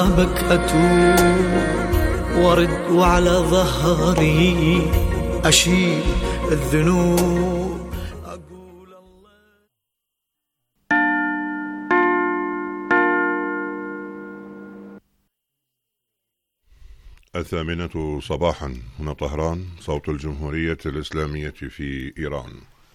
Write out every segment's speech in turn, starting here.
بابك أتوب وارد وعلى ظهري أشيل الذنوب أقول الله. 8:00 صباحا هنا طهران، صوت الجمهورية الإسلامية في إيران.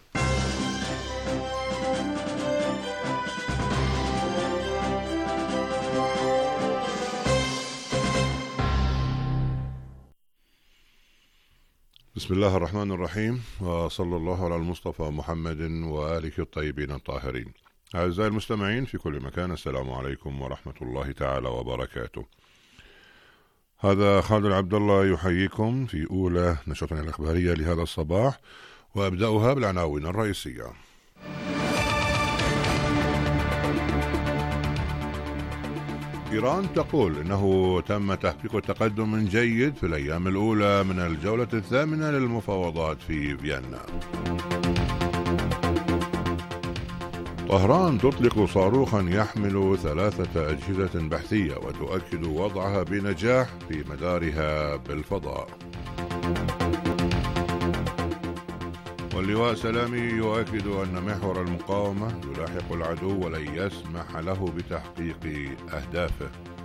بسم الله الرحمن الرحيم، وصلى الله على المصطفى محمد وآله الطيبين الطاهرين. أعزائي المستمعين في كل مكان، السلام عليكم ورحمة الله تعالى وبركاته. هذا خالد عبد الله يحييكم في أولى نشرتنا الإخبارية لهذا الصباح، وأبدأها بالعناوين الرئيسية. إيران تقول إنه تم تحقيق تقدم جيد في الأيام الأولى من الجولة الثامنة للمفاوضات في فيينا. طهران تطلق صاروخا يحمل 3 أجهزة بحثية وتؤكد وضعها بنجاح في مدارها بالفضاء. واللواء سلامي يؤكد أن محور المقاومة يلاحق العدو ولن يسمح له بتحقيق أهدافه.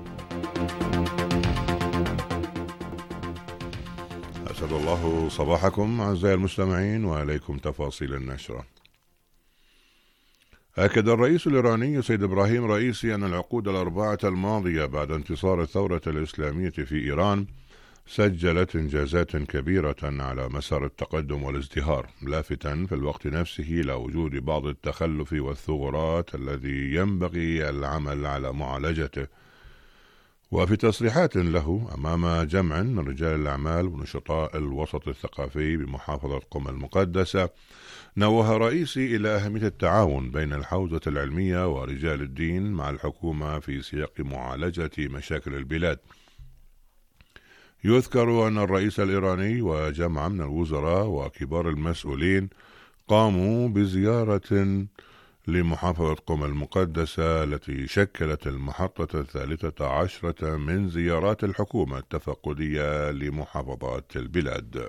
أسعد الله صباحكم أعزائي المستمعين، وإليكم تفاصيل النشرة. أكد الرئيس الإيراني سيد إبراهيم رئيسي أن العقود الأربعة الماضية بعد انتصار الثورة الإسلامية في إيران سجلت إنجازات كبيرة على مسار التقدم والازدهار، لافتا في الوقت نفسه إلى وجود بعض التخلف والثغرات الذي ينبغي العمل على معالجته. وفي تصريحات له أمام جمع من رجال الأعمال ونشطاء الوسط الثقافي بمحافظة قم المقدسة، نوه رئيسي إلى أهمية التعاون بين الحوزة العلمية ورجال الدين مع الحكومة في سياق معالجة مشاكل البلاد. يذكر أن الرئيس الإيراني وجمع من الوزراء وكبار المسؤولين قاموا بزيارة لمحافظة قم المقدسة التي شكلت المحطة 13 من زيارات الحكومة التفقدية لمحافظات البلاد.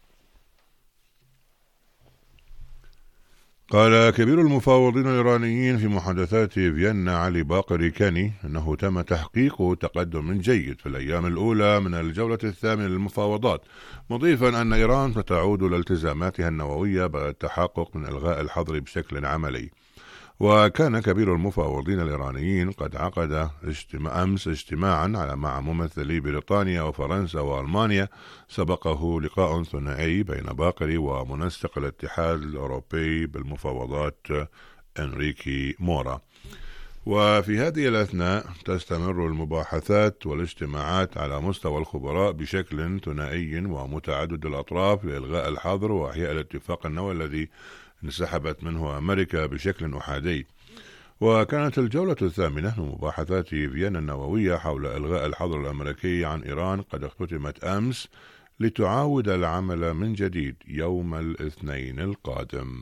قال كبير المفاوضين الإيرانيين في محادثات فيينا علي باقر كاني أنه تم تحقيق تقدم جيد في الأيام الأولى من الجولة الثامنة للمفاوضات، مضيفا أن إيران ستعود لالتزاماتها النووية بعد التحقق من إلغاء الحظر بشكل عملي. وكان كبير المفاوضين الإيرانيين قد عقد أمس اجتماعا مع ممثلي بريطانيا وفرنسا وألمانيا، سبقه لقاء ثنائي بين باقر ومنسق الاتحاد الأوروبي بالمفاوضات إنريكي مورا. وفي هذه الأثناء تستمر المباحثات والاجتماعات على مستوى الخبراء بشكل ثنائي ومتعدد الأطراف لإلغاء الحظر وإحياء الاتفاق النووي الذي انسحبت منه أمريكا بشكل أحادي. وكانت الجولة الثامنة من مباحثات فيينا النووية حول إلغاء الحظر الأمريكي عن إيران قد اختتمت أمس لتعاود العمل من جديد يوم الاثنين القادم.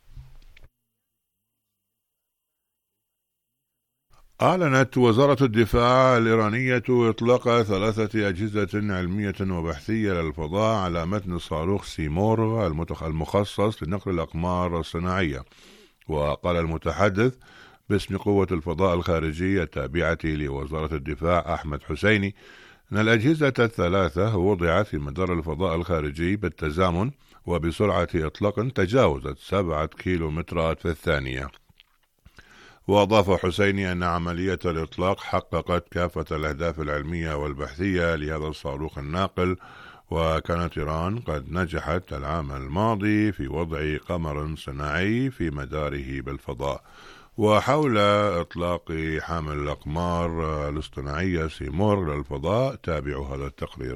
أعلنت وزارة الدفاع الإيرانية إطلاق 3 أجهزة علمية وبحثية للفضاء على متن صاروخ سيمور المخصص لنقل الأقمار الصناعية. وقال المتحدث باسم قوة الفضاء الخارجي التابعة لوزارة الدفاع أحمد حسيني أن الأجهزة ال3 وضعت في مدار الفضاء الخارجي بالتزامن وبسرعة إطلاق تجاوزت 7 كيلومترات في الثانية. وأضاف حسيني أن عملية الإطلاق حققت كافة الأهداف العلمية والبحثية لهذا الصاروخ الناقل، وكانت إيران قد نجحت العام الماضي في وضع قمر صناعي في مداره بالفضاء. وحول إطلاق حامل الأقمار الاصطناعية سيمور للفضاء تابعوا هذا التقرير.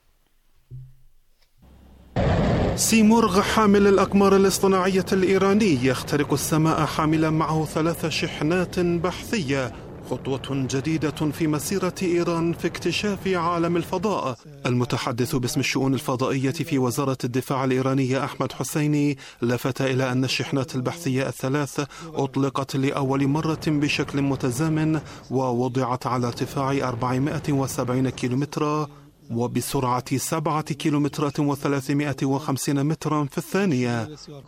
سيمورغ حامل الأقمار الاصطناعية الإيراني يخترق السماء حاملا معه 3 شحنات بحثية خطوة جديدة في مسيرة إيران في اكتشاف عالم الفضاء. المتحدث باسم الشؤون الفضائية في وزارة الدفاع الإيرانية أحمد حسيني لفت إلى أن الشحنات البحثية الثلاث أطلقت لأول مرة بشكل متزامن ووضعت على ارتفاع 470 كيلومترا وبسرعة 7 كيلومترات و350 مترا في الثانية.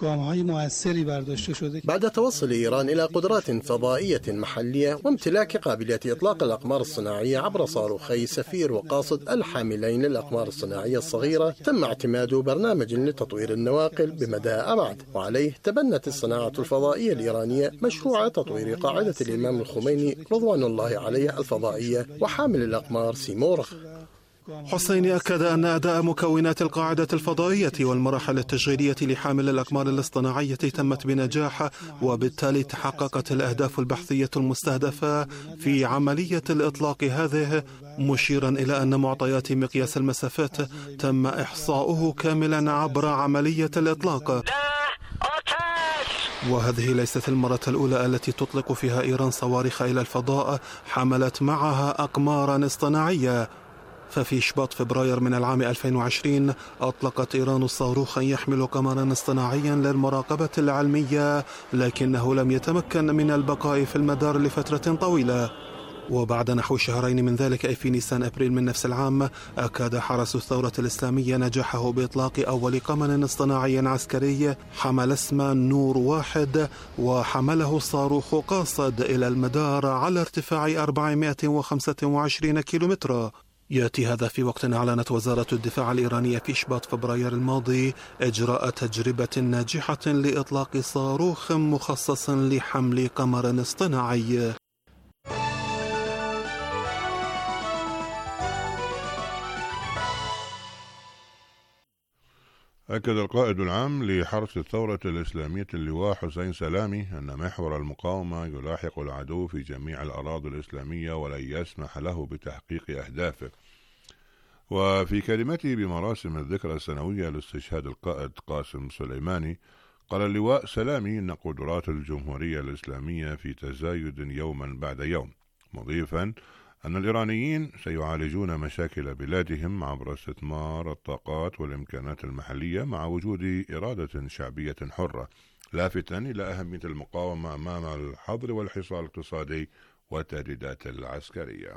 بعد توصل إيران إلى قدرات فضائية محلية وامتلاك قابلية إطلاق الأقمار الصناعية عبر صاروخي سفير وقاصد الحاملين للأقمار الصناعية الصغيرة، تم اعتماد برنامج لتطوير النواقل بمدى أبعد، وعليه تبنت الصناعة الفضائية الإيرانية مشروع تطوير قاعدة الإمام الخميني رضوان الله عليه الفضائية وحامل الأقمار سيمورغ. حسيني أكد أن أداء مكونات القاعدة الفضائية والمراحل التشغيلية لحامل الأقمار الاصطناعية تمت بنجاح، وبالتالي تحققت الأهداف البحثية المستهدفة في عملية الإطلاق هذه، مشيرا إلى أن معطيات مقياس المسافات تم إحصاؤه كاملا عبر عملية الإطلاق. وهذه ليست المرة الأولى التي تطلق فيها إيران صواريخ إلى الفضاء حملت معها أقمارا اصطناعية. ففي شباط فبراير من العام 2020 أطلقت إيران صاروخا يحمل قمرا اصطناعيا للمراقبة العلمية، لكنه لم يتمكن من البقاء في المدار لفترة طويلة. وبعد نحو شهرين من ذلك، أي في نيسان أبريل من نفس العام، أكد حرس الثورة الإسلامية نجاحه بإطلاق أول قمر اصطناعي عسكري حمل اسم نور 1، وحمله صاروخ قاصد إلى المدار على ارتفاع 425 كيلومترا. يأتي هذا في وقت أعلنت وزارة الدفاع الإيرانية في شباط فبراير الماضي إجراء تجربة ناجحة لإطلاق صاروخ مخصص لحمل قمر اصطناعي. أكد القائد العام لحرس الثورة الإسلامية اللواء حسين سلامي أن محور المقاومة يلاحق العدو في جميع الأراضي الإسلامية ولن يسمح له بتحقيق أهدافه. وفي كلمته بمراسم الذكرى السنوية لاستشهاد القائد قاسم سليماني، قال اللواء سلامي أن قدرات الجمهورية الإسلامية في تزايد يوما بعد يوم، مضيفا أن الإيرانيين سيعالجون مشاكل بلادهم عبر استثمار الطاقات والإمكانات المحلية مع وجود إرادة شعبية حرة، لافتا إلى أهمية المقاومة أمام الحظر والحصار الاقتصادي والتهديدات العسكرية.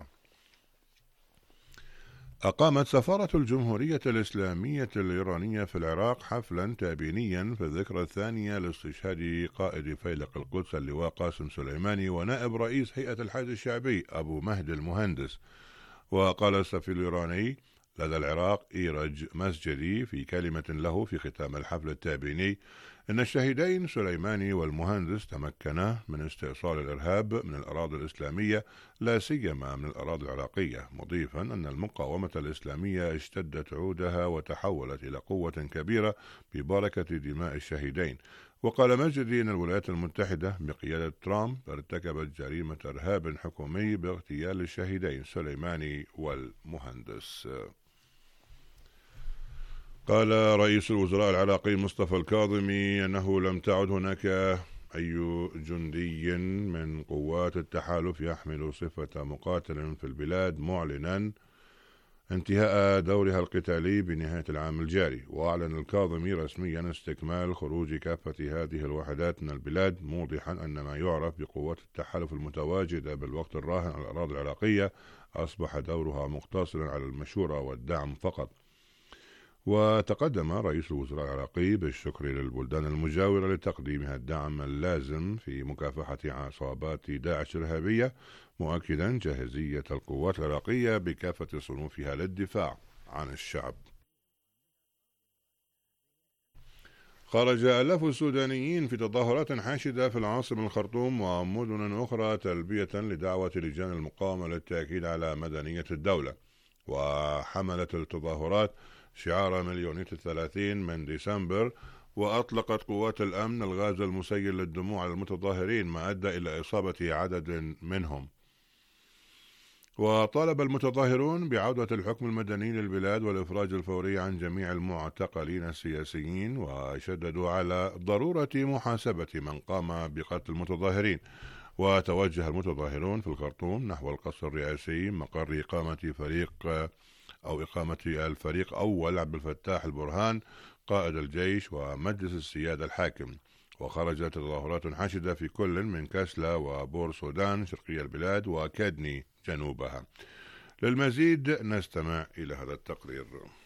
أقامت سفارة الجمهورية الإسلامية الإيرانية في العراق حفلا تأبينيا في الذكرى الثانية لاستشهاد قائد فيلق القدس اللواء قاسم سليماني ونائب رئيس هيئة الحشد الشعبي أبو مهدي المهندس. وقال السفير الإيراني لدى العراق إيرج مسجدي في كلمة له في ختام الحفل التأبيني إن الشهيدين سليماني والمهندس تمكنا من استئصال الإرهاب من الأراضي الإسلامية لا سيما من الأراضي العراقية، مضيفا أن المقاومة الإسلامية اشتدت عودها وتحولت إلى قوة كبيرة ببركة دماء الشهيدين. وقال مجدي أن الولايات المتحدة بقيادة ترامب ارتكبت جريمة إرهاب حكومي باغتيال الشهيدين سليماني والمهندس. قال رئيس الوزراء العراقي مصطفى الكاظمي أنه لم تعد هناك أي جندي من قوات التحالف يحمل صفة مقاتل في البلاد، معلنا انتهاء دورها القتالي بنهاية العام الجاري. وأعلن الكاظمي رسميا استكمال خروج كافة هذه الوحدات من البلاد، موضحا أن ما يعرف بقوات التحالف المتواجدة بالوقت الراهن على الأراضي العراقية أصبح دورها مقتصرا على المشورة والدعم فقط. وتقدم رئيس الوزراء العراقي بالشكر للبلدان المجاورة لتقديمها الدعم اللازم في مكافحة عصابات داعش الإرهابية، مؤكدا جاهزية القوات العراقية بكافة صنوفها للدفاع عن الشعب. خرج آلاف السودانيين في تظاهرات حاشدة في العاصمة الخرطوم ومدن أخرى تلبية لدعوة لجان المقاومة للتأكيد على مدنية الدولة. وحملت التظاهرات شعار مليونية 30 من ديسمبر، وأطلقت قوات الأمن الغاز المسيل للدموع على المتظاهرين ما أدى إلى إصابة عدد منهم. وطالب المتظاهرون بعودة الحكم المدني للبلاد والإفراج الفوري عن جميع المعتقلين السياسيين، وشددوا على ضرورة محاسبة من قام بقتل المتظاهرين. وتوجه المتظاهرون في الخرطوم نحو القصر الرئاسي مقر إقامة الفريق أول عبد الفتاح البرهان قائد الجيش ومجلس السيادة الحاكم. وخرجت تظاهرات حاشدة في كل من كاسلا وبور سودان شرقي البلاد وكادني جنوبها. للمزيد نستمع إلى هذا التقرير.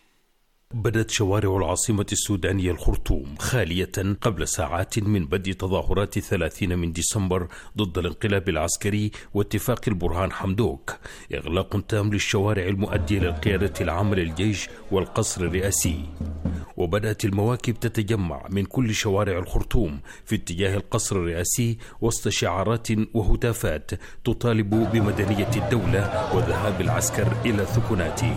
بدت شوارع العاصمة السودانية الخرطوم خالية قبل ساعات من بدء تظاهرات 30 من ديسمبر ضد الانقلاب العسكري واتفاق البرهان حمدوك، إغلاق تام للشوارع المؤدية للقيادة العامة للجيش والقصر الرئاسي. وبدأت المواكب تتجمع من كل شوارع الخرطوم في اتجاه القصر الرئاسي وسط شعارات وهتافات تطالب بمدنية الدولة وذهاب العسكر إلى ثكناته.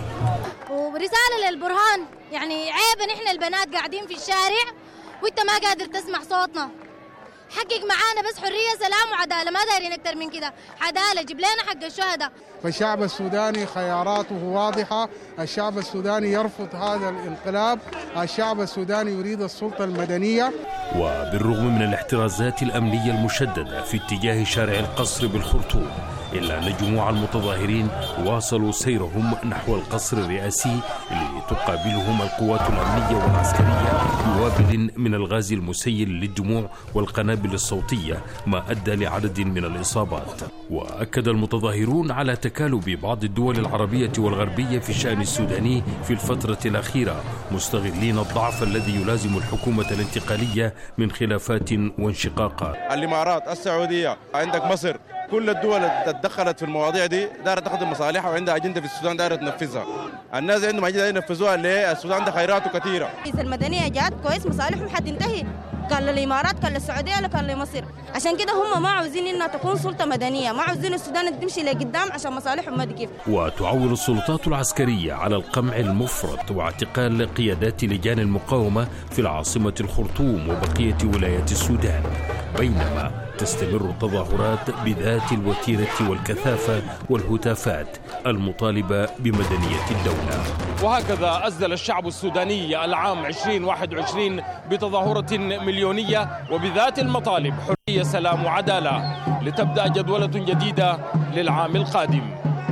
ورسالة للبرهان، يعني عيب ان احنا البنات قاعدين في الشارع وانت ما قادر تسمع صوتنا. حقق معانا بس حرية سلام وعدالة، ما دايرين اكتر من كده. عدالة، جيب لنا حق الشهداء. فالشعب السوداني خياراته واضحة، الشعب السوداني يرفض هذا الانقلاب، الشعب السوداني يريد السلطة المدنية. وبالرغم من الاحترازات الأمنية المشددة في اتجاه شارع القصر بالخرطوم، إلا أن جموع المتظاهرين واصلوا سيرهم نحو القصر الرئاسي لتقابلهم القوات الأمنية والعسكرية بوابل من الغاز المسيل للدموع والقنابل الصوتية، ما أدى لعدد من الإصابات. وأكد المتظاهرون على تكالب بعض الدول العربية والغربية في الشأن السوداني في الفترة الأخيرة، مستغلين الضعف الذي يلازم الحكومة الانتقالية من خلافات وانشقاقات. الإمارات، السعودية، عندك مصر، كل الدول اللي تدخلت في المواضيع دي دايره تخدم مصالحها وعندها اجنده في السودان دايره تنفذها. الناس عندهم اجنده ينفذوها ليه؟ السودان ده خيراته كثيره. المدنيه جات كويس، مصالحهم حتنتهي، كان للامارات كان للسعوديه ولا كان لمصر. عشان كده هم ما عاوزين انها تكون سلطه مدنيه، ما عاوزين السودان تمشي لقدام عشان مصالحهم ما تقف. وتعول السلطات العسكريه على القمع المفرط واعتقال قيادات لجان المقاومه في العاصمه الخرطوم وبقيه ولايات السودان، بينما تستمر التظاهرات بذات الوتيرة والكثافة والهتافات المطالبة بمدنية الدولة. وهكذا أسدل الشعب السوداني العام 2021 بتظاهرة مليونية وبذات المطالب: حرية، سلام وعدالة، لتبدأ جدولة جديدة للعام القادم.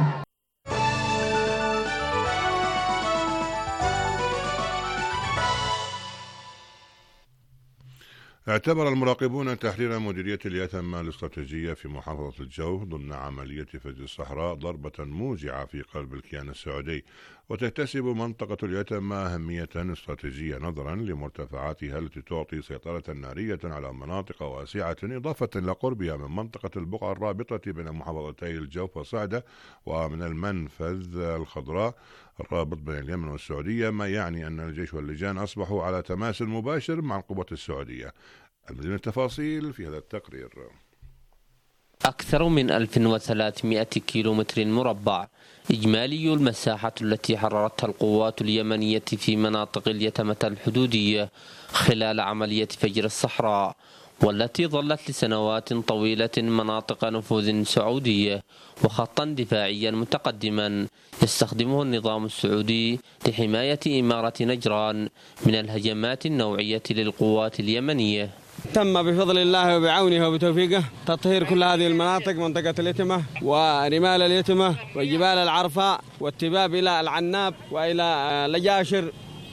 اعتبر المراقبون تحرير مديرية اليتامى الاستراتيجية في محافظة الجوف ضمن عملية فج الصحراء ضربة موجعة في قلب الكيان السعودي، وتكتسب منطقة اليتامى أهمية استراتيجية نظرا لمرتفعاتها التي تعطي سيطرة نارية على مناطق واسعة، إضافة إلى قربها من منطقة البقعة الرابطة بين محافظتي الجوف وصعدة ومن المنفذ الخضراء الرابط بين اليمن والسعودية، ما يعني أن الجيش واللجان أصبحوا على تماس مباشر مع القوات السعودية. المزيد من التفاصيل في هذا التقرير. أكثر من 1300 كيلومتر مربع إجمالي المساحة التي حررتها القوات اليمنية في مناطق اليتامى الحدودية خلال عملية فجر الصحراء، والتي ظلت لسنوات طويلة مناطق نفوذ سعودية وخطا دفاعيا متقدما يستخدمه النظام السعودي لحماية إمارة نجران من الهجمات النوعية للقوات اليمنية. تم بفضل الله وبعونه وبتوفيقه تطهير كل هذه المناطق، منطقة اليتامى ورمال اليتامى وجبال العرفاء والتباب إلى العناب وإلى لجاشر،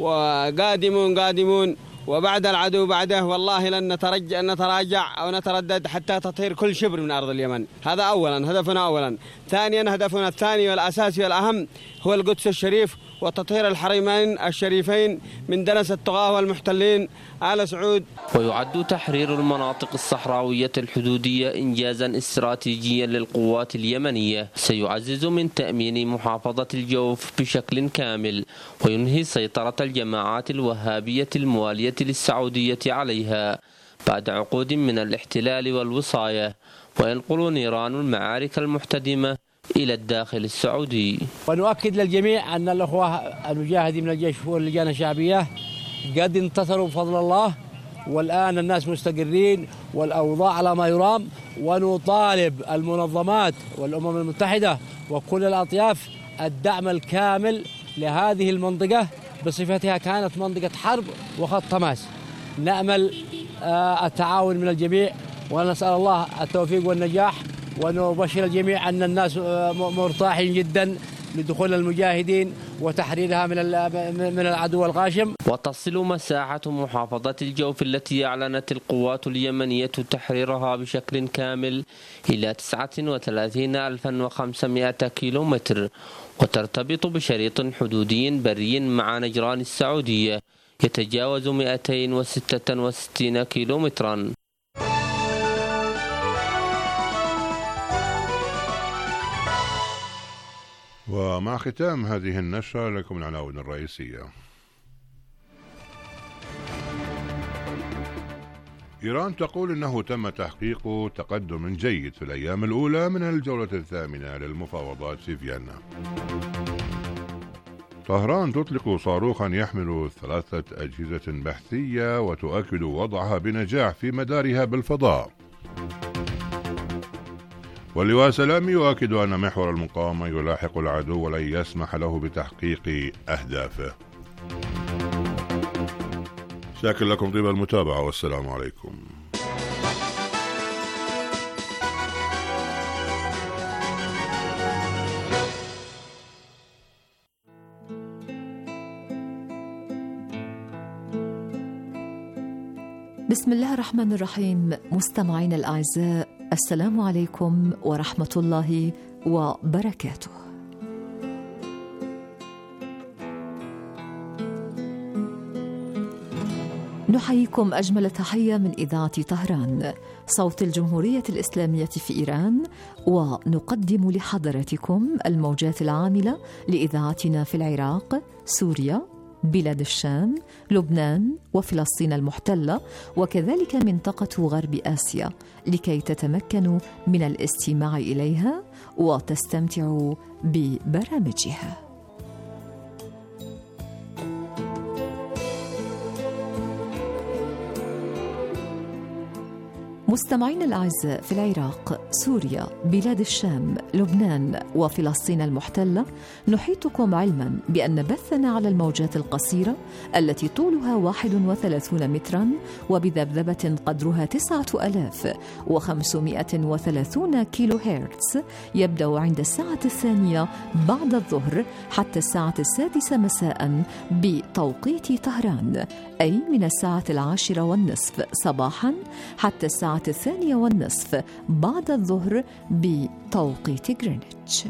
وقادمون وبعد العدو بعده والله لن نتراجع أو نتردد حتى تطهير كل شبر من أرض اليمن. هذا أولا، هدفنا أولا. ثانيا، هدفنا الثاني والأساسي والأهم هو القدس الشريف وتطهير الحرمين الشريفين من دنس الطغاة والمحتلين آل سعود. ويعد تحرير المناطق الصحراوية الحدودية إنجازا استراتيجيا للقوات اليمنية سيعزز من تأمين محافظة الجوف بشكل كامل، وينهي سيطرة الجماعات الوهابية الموالية للسعودية عليها بعد عقود من الاحتلال والوصاية، وينقل نيران المعارك المحتدمة إلى الداخل السعودي. ونؤكد للجميع أن الأخوة المجاهدين من الجيش واللجان الشعبية قد انتصروا بفضل الله، والآن الناس مستقرين والأوضاع على ما يرام، ونطالب المنظمات والأمم المتحدة وكل الأطياف الدعم الكامل لهذه المنطقة بصفتها كانت منطقة حرب وخط تماس. نأمل التعاون من الجميع ونسأل الله التوفيق والنجاح، ونبشر الجميع أن الناس مرتاحين جدا لدخول المجاهدين وتحريرها من العدو الغاشم. وتصل مساحة محافظة الجوف التي أعلنت القوات اليمنية تحريرها بشكل كامل إلى 39,500 كيلومتر، وترتبط بشريط حدودي بري مع نجران السعودية يتجاوز 266 كيلومترا. ومع ختام هذه النشرة لكم العناوين الرئيسية. إيران تقول إنه تم تحقيق تقدم جيد في الأيام الأولى من الجولة الثامنة للمفاوضات في فيينا. طهران تطلق صاروخا يحمل 3 أجهزة بحثية وتؤكد وضعها بنجاح في مدارها بالفضاء. واللواء سلامي يؤكد أن محور المقاومة يلاحق العدو ولن يسمح له بتحقيق أهدافه. شاكر لكم طيب المتابعة والسلام عليكم. بسم الله الرحمن الرحيم. مستمعين الأعزاء، السلام عليكم ورحمة الله وبركاته. نحييكم أجمل تحية من إذاعة طهران صوت الجمهورية الإسلامية في إيران، ونقدم لحضراتكم الموجات العاملة لإذاعتنا في العراق، سوريا، بلاد الشام، لبنان وفلسطين المحتلة، وكذلك منطقة غرب آسيا، لكي تتمكنوا من الاستماع إليها وتستمتعوا ببرامجها. مستمعين الأعزاء، في العراق، سوريا، بلاد الشام، لبنان وفلسطين المحتلة، نحيطكم علما بأن بثنا على الموجات القصيرة التي طولها 31 مترا وبذبذبة قدرها 9530 كيلو هرتز يبدأ عند الساعة 2 بعد الظهر حتى الساعة 6 مساء بتوقيت طهران، أي من الساعة 10:30 صباحا حتى الساعة 2:30 بعد الظهر بتوقيت غرينتش.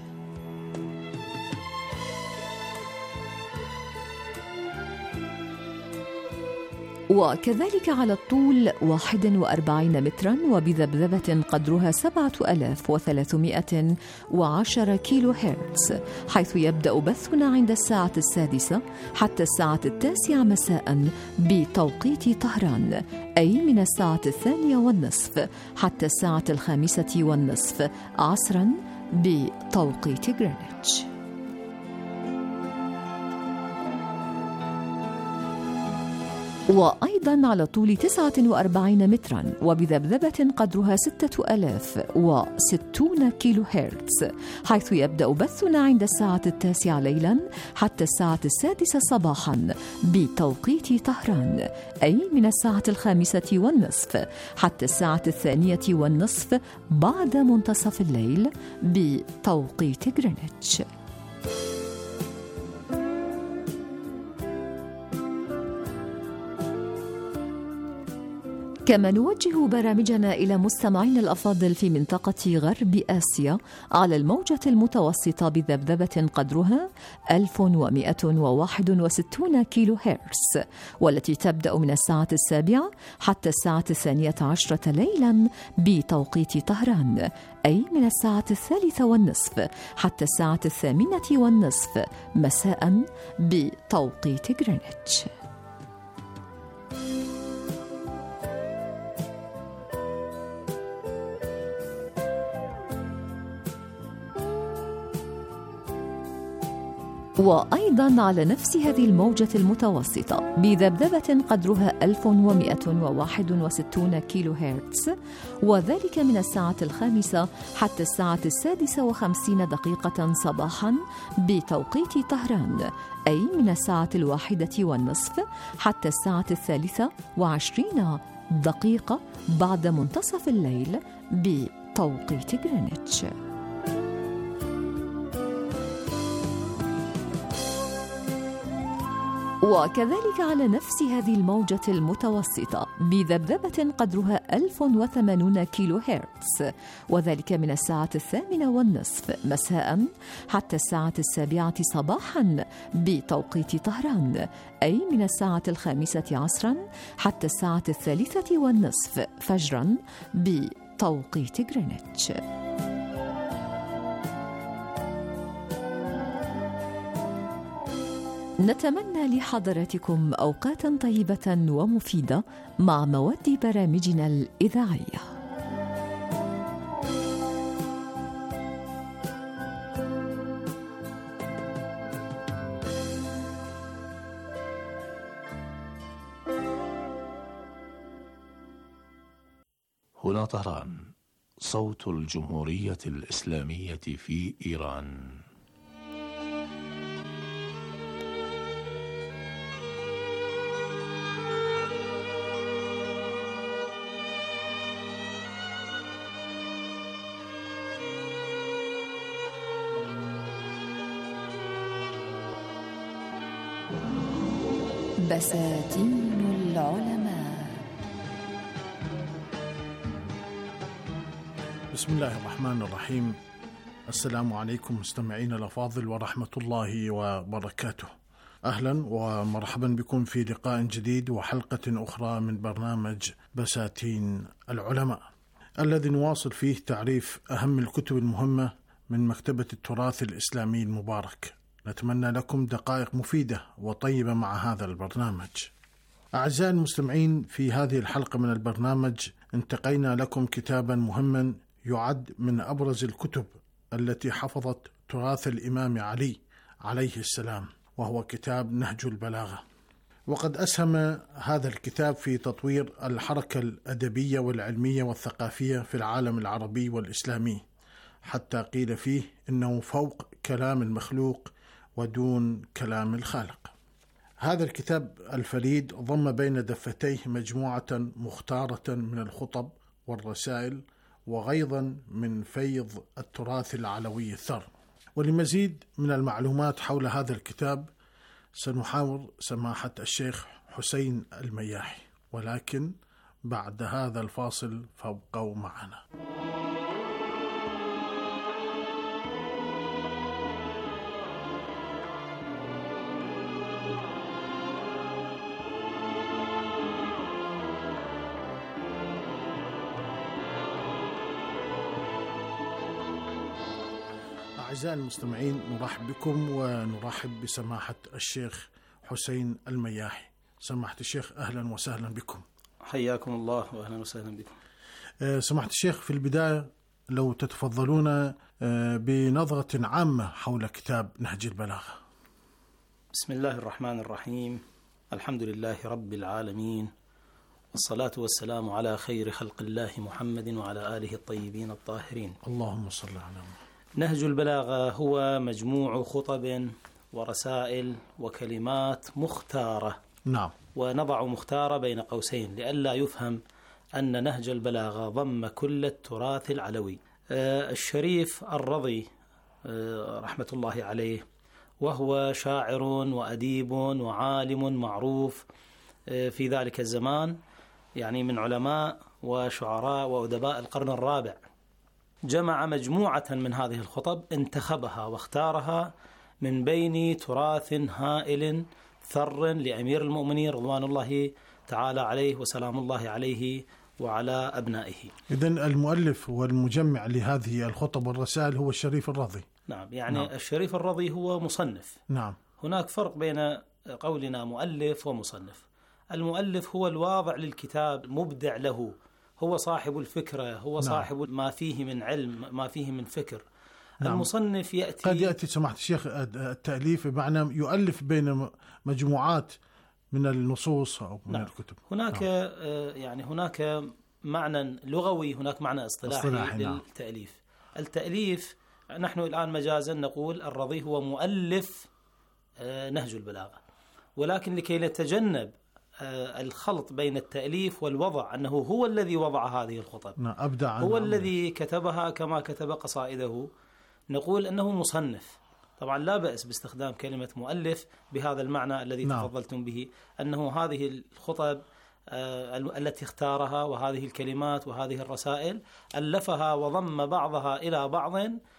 وكذلك على الطول 41 مترا وبذبذبة قدرها 7310 كيلو هرتز، حيث يبدأ بثنا عند الساعة 6 حتى الساعة 9 مساء بتوقيت طهران، أي من الساعة 2:30 حتى الساعة 5:30 عصرا بتوقيت غرينتش. وأيضا على طول 49 مترا وبذبذبة قدرها 6060 كيلو هرتز، حيث يبدأ بثنا عند الساعة 9 ليلا حتى الساعة 6 صباحا بتوقيت طهران، أي من الساعة 5:30 حتى الساعة 2:30 بعد منتصف الليل بتوقيت غرينتش. كما نوجه برامجنا إلى مستمعين الأفاضل في منطقة غرب آسيا على الموجة المتوسطة بذبذبة قدرها 1161 كيلو هرتز، والتي تبدأ من الساعة 7 حتى الساعة 12 ليلا بتوقيت طهران، أي من الساعة 3:30 حتى الساعة 8:30 مساء بتوقيت غرينتش. وأيضا على نفس هذه الموجة المتوسطة بذبذبة قدرها 1161 كيلو هرتز، وذلك من الساعة 5 حتى الساعة 56 صباحا بتوقيت طهران، أي من الساعة 1:30 حتى الساعة 23 بعد منتصف الليل بتوقيت غرينتش. وكذلك على نفس هذه الموجة المتوسطة بذبذبة قدرها 1080 كيلو هرتز، وذلك من الساعة 8:30 مساء حتى الساعة 7 صباحا بتوقيت طهران، أي من الساعة 5 حتى الساعة 3:30 فجرا بتوقيت غرينتش. نتمنى لحضراتكم أوقاتا طيبة ومفيدة مع مواد برامجنا الإذاعية. هنا طهران، صوت الجمهورية الإسلامية في إيران. بساتين العلماء. بسم الله الرحمن الرحيم. السلام عليكم مستمعين الأفاضل ورحمة الله وبركاته. أهلا ومرحبا بكم في لقاء جديد وحلقة أخرى من برنامج بساتين العلماء، الذي نواصل فيه تعريف أهم الكتب المهمة من مكتبة التراث الإسلامي المبارك. نتمنى لكم دقائق مفيدة وطيبة مع هذا البرنامج. أعزائي المستمعين، في هذه الحلقة من البرنامج انتقينا لكم كتابا مهما يعد من أبرز الكتب التي حفظت تراث الإمام علي عليه السلام، وهو كتاب نهج البلاغة. وقد أسهم هذا الكتاب في تطوير الحركة الأدبية والعلمية والثقافية في العالم العربي والإسلامي، حتى قيل فيه إنه فوق كلام المخلوق ودون كلام الخالق. هذا الكتاب الفريد ضم بين دفتيه مجموعة مختارة من الخطب والرسائل وغيظا من فيض التراث العلوي الثر. ولمزيد من المعلومات حول هذا الكتاب سنحاور سماحة الشيخ حسين المياحي، ولكن بعد هذا الفاصل فابقوا معنا. أعزائي المستمعين، نرحب بكم ونرحب بسماحة الشيخ حسين المياحي. سماحة الشيخ أهلا وسهلا بكم. حياكم الله وأهلا وسهلا بكم. سماحة الشيخ، في البداية لو تتفضلون بنظرة عامة حول كتاب نهج البلاغة. بسم الله الرحمن الرحيم. الحمد لله رب العالمين، والصلاة والسلام على خير خلق الله محمد وعلى آله الطيبين الطاهرين. اللهم صل على محمد. نهج البلاغة هو مجموع خطب ورسائل وكلمات مختارة. نعم. ونضع مختارة بين قوسين لئلا يفهم أن نهج البلاغة ضم كل التراث العلوي. الشريف الرضي رحمة الله عليه، وهو شاعر وأديب وعالم معروف في ذلك الزمان، يعني من علماء وشعراء وأدباء القرن الرابع، جمع مجموعة من هذه الخطب انتخبها واختارها من بين تراث هائل ثر لأمير المؤمنين رضوان الله تعالى عليه وسلام الله عليه وعلى أبنائه. إذن المؤلف والمجمع لهذه الخطب والرسائل هو الشريف الرضي. نعم، يعني نعم. الشريف الرضي هو مصنف. نعم. هناك فرق بين قولنا مؤلف ومصنف. المؤلف هو الواضع للكتاب، مبدع له، هو صاحب الفكرة، هو صاحب ما فيه من علم، ما فيه من فكر. نعم. المصنف يأتي قد يأتي سماحة الشيخ التأليف بمعنى يؤلف بين مجموعات من النصوص أو من الكتب. هناك يعني هناك معنى لغوي، هناك معنى اصطلاحي للتأليف. التأليف نحن الآن مجازا نقول الرضي هو مؤلف نهج البلاغة، ولكن لكي نتجنب الخلط بين التأليف والوضع، أنه هو الذي وضع هذه الخطب، أبدع هو الذي كتبها كما كتب قصائده، نقول أنه مصنف. طبعا لا بأس باستخدام كلمة مؤلف بهذا المعنى الذي تفضلتم به، أنه هذه الخطب التي اختارها وهذه الكلمات وهذه الرسائل ألفها وضم بعضها إلى بعض،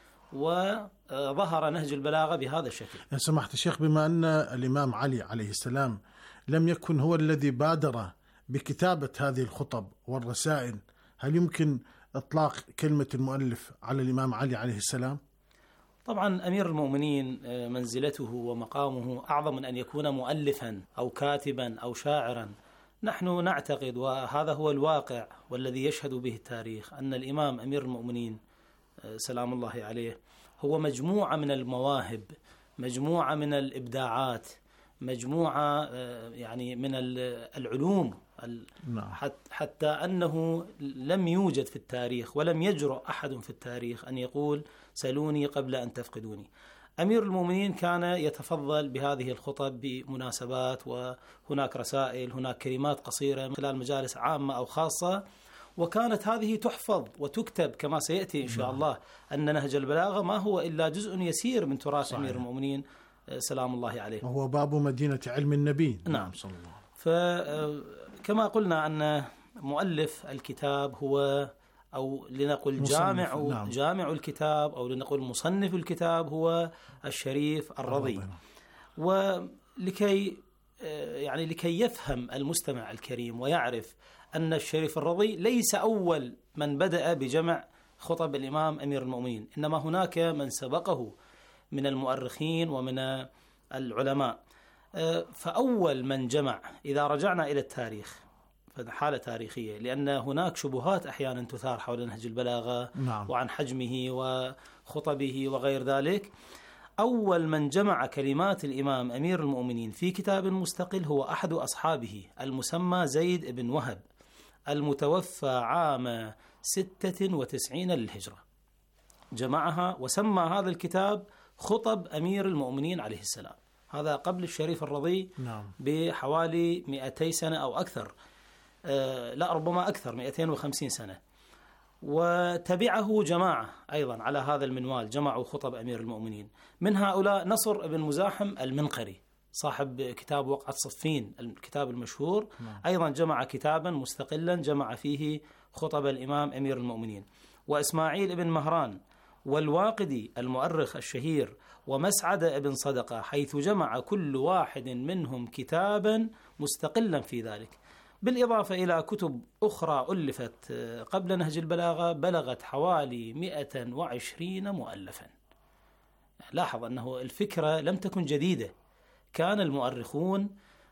وظهر نهج البلاغة بهذا الشكل. يا سماحة الشيخ، بما أن الإمام علي عليه السلام لم يكن هو الذي بادر بكتابة هذه الخطب والرسائل، هل يمكن إطلاق كلمة المؤلف على الإمام علي عليه السلام؟ طبعا أمير المؤمنين منزلته ومقامه أعظم من أن يكون مؤلفا أو كاتبا أو شاعرا. نحن نعتقد، وهذا هو الواقع والذي يشهد به التاريخ، أن الإمام أمير المؤمنين سلام الله عليه هو مجموعة من المواهب، مجموعة من الإبداعات، مجموعة يعني من العلوم، حتى أنه لم يوجد في التاريخ ولم يجرؤ أحد في التاريخ أن يقول سلوني قبل أن تفقدوني. أمير المؤمنين كان يتفضل بهذه الخطب بمناسبات، وهناك رسائل، هناك كلمات قصيرة من خلال مجالس عامة أو خاصة، وكانت هذه تحفظ وتكتب كما سيأتي إن شاء الله، أن نهج البلاغة ما هو إلا جزء يسير من تراث أمير المؤمنين سلام الله عليه، وهو باب مدينة علم النبي. نعم صلى الله. فكما قلنا أن مؤلف الكتاب هو، أو لنقل جامع الكتاب، أو لنقل مصنف الكتاب هو الشريف الرضي. ولكي يعني لكي يفهم المستمع الكريم ويعرف أن الشريف الرضي ليس أول من بدأ بجمع خطب الإمام أمير المؤمنين، إنما هناك من سبقه من المؤرخين ومن العلماء. فأول من جمع، إذا رجعنا إلى التاريخ حالة تاريخية، لأن هناك شبهات أحيانا تثار حول نهج البلاغة وعن حجمه وخطبه وغير ذلك. أول من جمع كلمات الإمام أمير المؤمنين في كتاب مستقل هو أحد أصحابه المسمى زيد بن وهب، المتوفى عام 96 للهجرة. جمعها وسمى هذا الكتاب خطب أمير المؤمنين عليه السلام، هذا قبل الشريف الرضي بحوالي 200 سنة أو أكثر، لا ربما أكثر، 250 سنة. وتبعه جماعة أيضا على هذا المنوال جمعوا خطب أمير المؤمنين، من هؤلاء نصر بن مزاحم المنقري صاحب كتاب وقعة صفين الكتاب المشهور، أيضا جمع كتابا مستقلا جمع فيه خطب الإمام أمير المؤمنين. وإسماعيل بن مهران والواقدي المؤرخ الشهير، ومسعد بن صدقة، حيث جمع كل واحد منهم كتابا مستقلا في ذلك، بالإضافة إلى كتب أخرى ألفت قبل نهج البلاغة بلغت حوالي 120 مؤلفا. لاحظ أنه الفكرة لم تكن جديدة، كان المؤرخون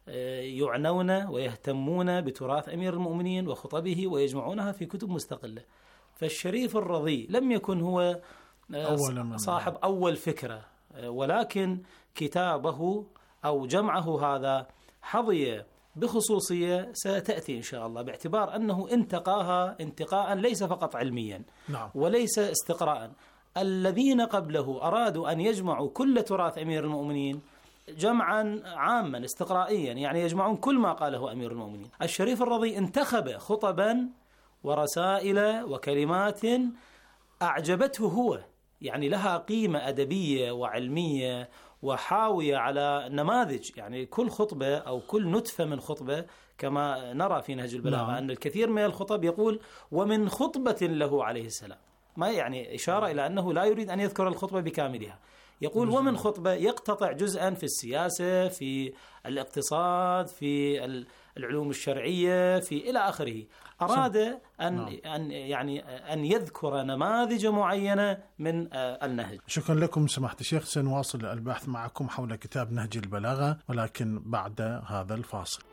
يعنون ويهتمون بتراث أمير المؤمنين وخطبه ويجمعونها في كتب مستقلة. فالشريف الرضي لم يكن هو صاحب أول فكرة، ولكن كتابه أو جمعه هذا حظي بخصوصية ستأتي إن شاء الله، باعتبار أنه انتقاها انتقاء ليس فقط علميا وليس استقراء. الذين قبله أرادوا أن يجمعوا كل تراث أمير المؤمنين جمعا عاما استقرائيا، يعني يجمعون كل ما قاله أمير المؤمنين. الشريف الرضي انتخب خطبا ورسائل وكلمات أعجبته هو، يعني لها قيمة أدبية وعلمية وحاوية على نماذج، يعني كل خطبة أو كل نتفة من خطبة كما نرى في نهج البلاغة أن الكثير من الخطب يقول ومن خطبة له عليه السلام، ما يعني إشارة إلى أنه لا يريد أن يذكر الخطبة بكاملها، يقول ومن خطبة يقتطع جزءا في السياسة، في الاقتصاد، في العلوم الشرعية، في إلى آخره. أراد أن يذكر نماذج معينة من النهج. شكرا لكم سماحة الشيخ، سنواصل البحث معكم حول كتاب نهج البلاغة ولكن بعد هذا الفاصل.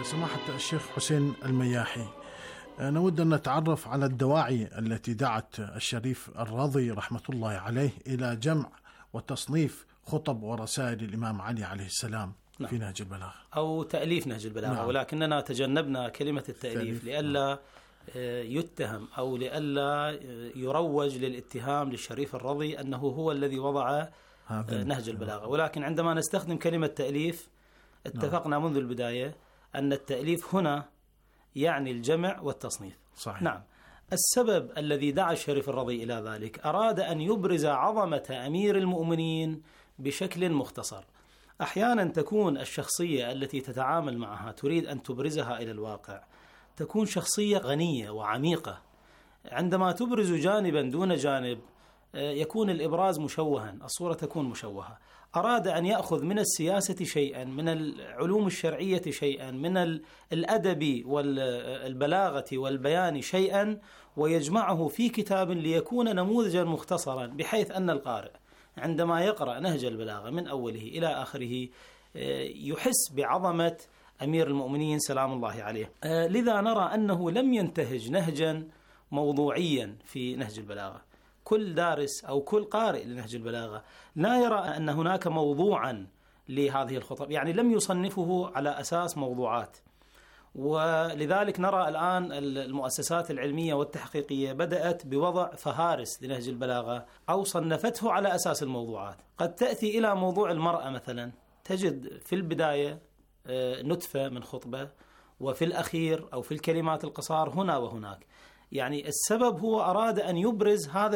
سماحة الشيخ حسين المياحي، نود أن نتعرف على الدواعي التي دعت الشريف الرضي رحمة الله عليه إلى جمع وتصنيف خطب ورسائل الإمام علي عليه السلام في نهج البلاغة أو تأليف نهج البلاغة. ولكننا تجنبنا كلمة التأليف لئلا يتهم أو لئلا يروج للاتهام للشريف الرضي أنه هو الذي وضع نهج البلاغة. ولكن عندما نستخدم كلمة تأليف اتفقنا منذ البداية أن التأليف هنا يعني الجمع والتصنيف. صحيح. نعم. السبب الذي دعا الشريف الرضي إلى ذلك أراد أن يبرز عظمة أمير المؤمنين بشكل مختصر. أحيانا تكون الشخصية التي تتعامل معها تريد أن تبرزها إلى الواقع تكون شخصية غنية وعميقة، عندما تبرز جانبا دون جانب يكون الإبراز مشوها، الصورة تكون مشوهة. أراد أن يأخذ من السياسة شيئا، من العلوم الشرعية شيئا، من الأدب والبلاغة والبيان شيئا، ويجمعه في كتاب ليكون نموذجا مختصرا، بحيث أن القارئ عندما يقرأ نهج البلاغة من أوله إلى آخره يحس بعظمة أمير المؤمنين سلام الله عليه. لذا نرى أنه لم ينتهج نهجا موضوعيا في نهج البلاغة. كل دارس أو كل قارئ لنهج البلاغة لا يرى أن هناك موضوعا لهذه الخطب، يعني لم يصنفه على أساس موضوعات. ولذلك نرى الآن المؤسسات العلمية والتحقيقية بدأت بوضع فهارس لنهج البلاغة أو صنفته على أساس الموضوعات. قد تأتي إلى موضوع المرأة مثلا، تجد في البداية نتفة من خطبة، وفي الأخير أو في الكلمات القصار هنا وهناك. يعني السبب هو أراد أن يبرز هذا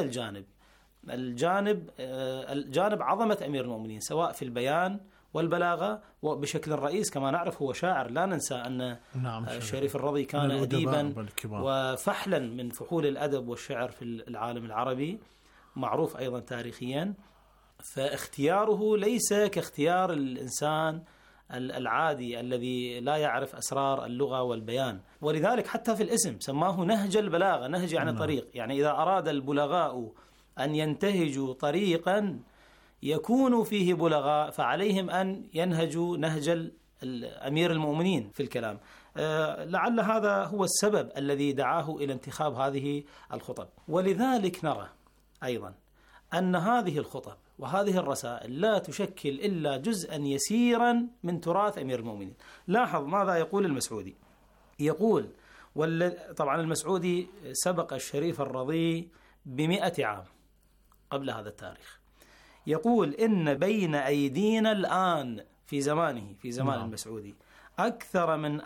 الجانب عظمة أمير المؤمنين، سواء في البيان والبلاغة، وبشكل رئيس كما نعرف هو شاعر. لا ننسى أن الشريف الرضي كان أديبا وفحلا من فحول الأدب والشعر في العالم العربي، معروف أيضا تاريخيا. فاختياره ليس كاختيار الإنسان العادي الذي لا يعرف أسرار اللغة والبيان، ولذلك حتى في الاسم سماه نهج البلاغة. نهج يعني طريق، يعني إذا أراد البلغاء أن ينتهجوا طريقا يكون فيه بلغاء فعليهم أن ينهجوا نهج أمير المؤمنين في الكلام. لعل هذا هو السبب الذي دعاه إلى انتخاب هذه الخطب. ولذلك نرى أيضا أن هذه الخطب وهذه الرسائل لا تشكل إلا جزءا يسيرا من تراث أمير المؤمنين. لاحظ ماذا يقول المسعودي. يقول، طبعا المسعودي سبق الشريف الرضي ب100 عام قبل هذا التاريخ. يقول إن بين أيدينا الآن في زمانه، في زمان المسعودي، أكثر من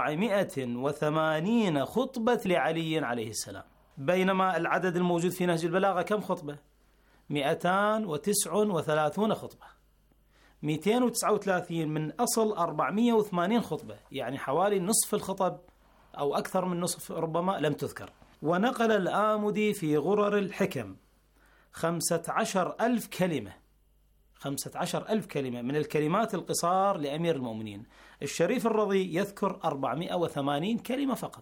480 خطبة لعلي عليه السلام، بينما العدد الموجود في نهج البلاغة كم خطبة؟ 239 خطبة. 239 من أصل 480 خطبة، يعني حوالي نصف الخطب أو أكثر من نصف ربما لم تذكر. ونقل الآمدي في غرر الحكم 15,000 كلمة، 15,000 كلمة من الكلمات القصار لأمير المؤمنين. الشريف الرضي يذكر 480 كلمة فقط،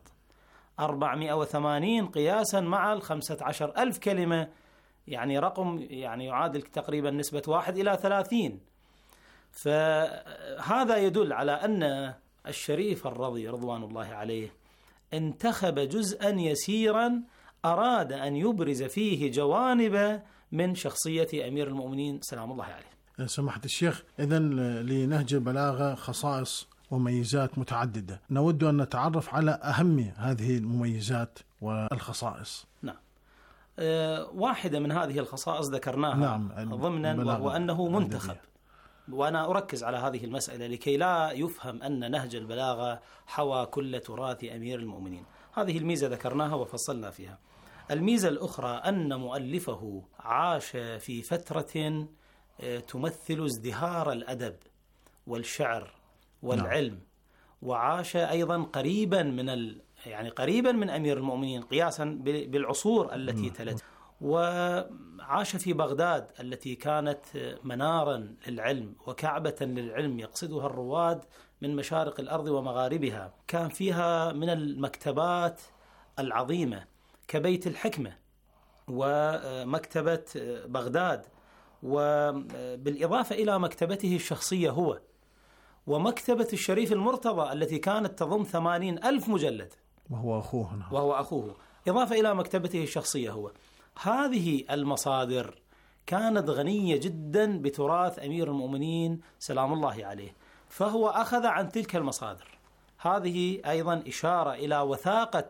480 قياسا مع 15,000 كلمة، يعني رقم يعني يعادل تقريبا نسبة 1:30. فهذا يدل على أن الشريف الرضي رضوان الله عليه انتخب جزءا يسيرا أراد أن يبرز فيه جوانب من شخصية أمير المؤمنين سلام الله عليه. سماحة الشيخ، إذن لنهج البلاغة خصائص وميزات متعددة، نود أن نتعرف على أهم هذه المميزات والخصائص. نعم. واحدة من هذه الخصائص ذكرناها ضمنا، وهو أنه منتخب. وأنا أركز على هذه المسألة لكي لا يفهم أن نهج البلاغة حوى كل تراث أمير المؤمنين. هذه الميزة ذكرناها وفصلنا فيها. الميزة الأخرى أن مؤلفه عاش في فترة تمثل ازدهار الأدب والشعر والعلم، وعاش أيضا قريبا من يعني قريبا من أمير المؤمنين قياسا بالعصور التي تلت. وعاش في بغداد التي كانت منارا للعلم وكعبة للعلم يقصدها الرواد من مشارق الأرض ومغاربها. كان فيها من المكتبات العظيمة كبيت الحكمة ومكتبة بغداد، وبالإضافة إلى مكتبته الشخصية هو. ومكتبة الشريف المرتضى التي كانت تضم 80,000 مجلد وهو أخوه إضافة إلى مكتبته الشخصية هو. هذه المصادر كانت غنية جدا بتراث أمير المؤمنين سلام الله عليه، فهو أخذ عن تلك المصادر. هذه أيضا إشارة إلى وثاقة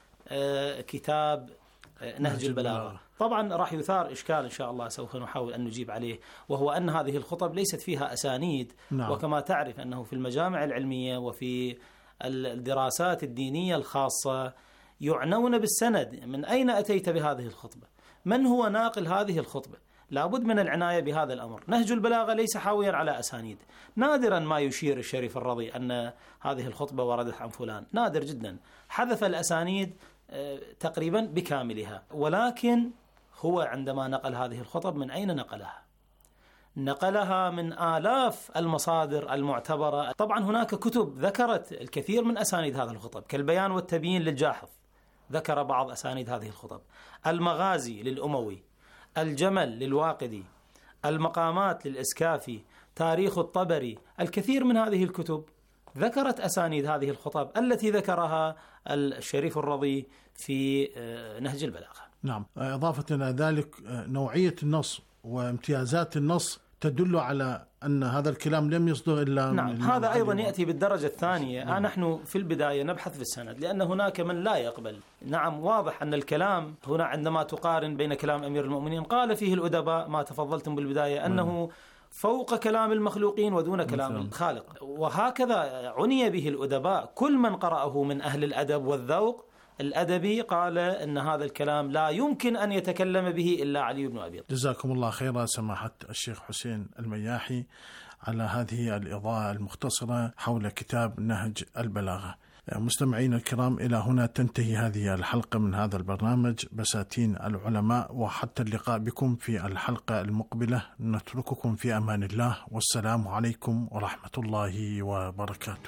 كتاب نهج البلاغة. طبعا راح يثار إشكال إن شاء الله سوف نحاول أن نجيب عليه، وهو أن هذه الخطب ليست فيها أسانيد. وكما تعرف أنه في المجامع العلمية وفي الدراسات الدينية الخاصة يعنون بالسند، من أين أتيت بهذه الخطبة؟ من هو ناقل هذه الخطبة؟ لابد من العناية بهذا الأمر. نهج البلاغة ليس حاويا على أسانيد، نادرا ما يشير الشريف الرضي أن هذه الخطبة وردت عن فلان، نادر جدا، حذف الأسانيد تقريبا بكاملها. ولكن هو عندما نقل هذه الخطب من أين نقلها؟ نقلها من آلاف المصادر المعتبرة. طبعا هناك كتب ذكرت الكثير من أسانيد هذه الخطب، كالبيان والتبيين للجاحظ ذكر بعض أسانيد هذه الخطب، المغازي للأموي، الجمل للواقدي، المقامات للإسكافي، تاريخ الطبري. الكثير من هذه الكتب ذكرت أسانيد هذه الخطب التي ذكرها الشريف الرضي في نهج البلاغة. نعم. إضافة إلى ذلك نوعية النص وامتيازات النص تدل على أن هذا الكلام لم يصدر إلا نعم. هذا أيضا يأتي بالدرجة الثانية. نعم. نحن في البداية نبحث في السند، لأن هناك من لا يقبل. نعم، واضح أن الكلام هنا عندما تقارن بين كلام أمير المؤمنين قال فيه الأدباء ما تفضلتم بالبداية أنه فوق كلام المخلوقين ودون كلام الخالق، وهكذا عني به الأدباء. كل من قرأه من أهل الأدب والذوق الأدبي قال أن هذا الكلام لا يمكن أن يتكلم به إلا علي بن أبي طالب. جزاكم الله خيرا سماحة الشيخ حسين المياحي على هذه الإضاءة المختصرة حول كتاب نهج البلاغة. مستمعين الكرام، إلى هنا تنتهي هذه الحلقة من هذا البرنامج بساتين العلماء، وحتى اللقاء بكم في الحلقة المقبلة نترككم في أمان الله، والسلام عليكم ورحمة الله وبركاته.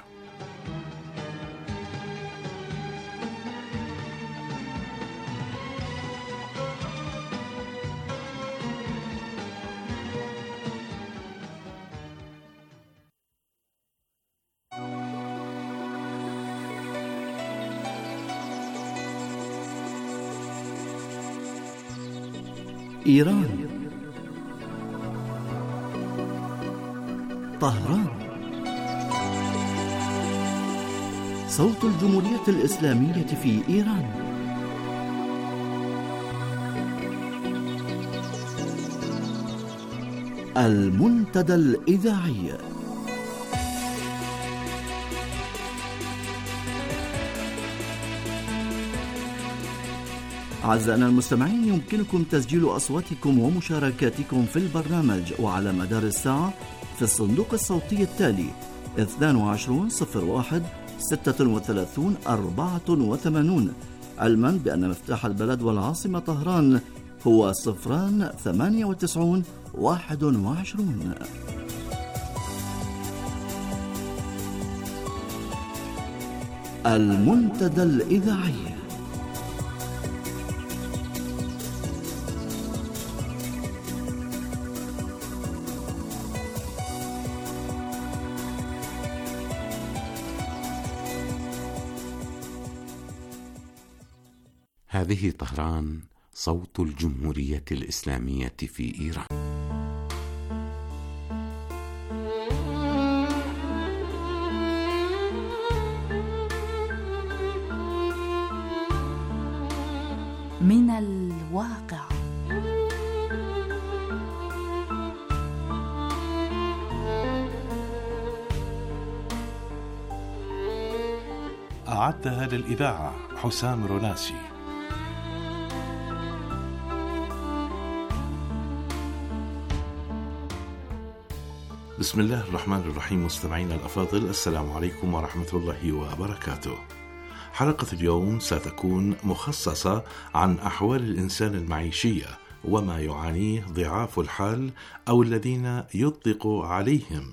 إيران، طهران، صوت الجمهورية الإسلامية في إيران. المنتدى الإذاعي. أعزائنا المستمعين، يمكنكم تسجيل أصواتكم ومشاركاتكم في البرنامج وعلى مدار الساعة في الصندوق الصوتي التالي 2201 36 84، علما بأن مفتاح البلد والعاصمة طهران هو 098 21. المنتدى الإذاعي. هذه طهران، صوت الجمهورية الإسلامية في إيران. من الواقع. أعدها للإذاعة حسام روناسي. بسم الله الرحمن الرحيم. مستمعينا الأفاضل، السلام عليكم ورحمة الله وبركاته. حلقة اليوم ستكون مخصصة عن أحوال الإنسان المعيشية وما يعانيه ضعاف الحال أو الذين يطلق عليهم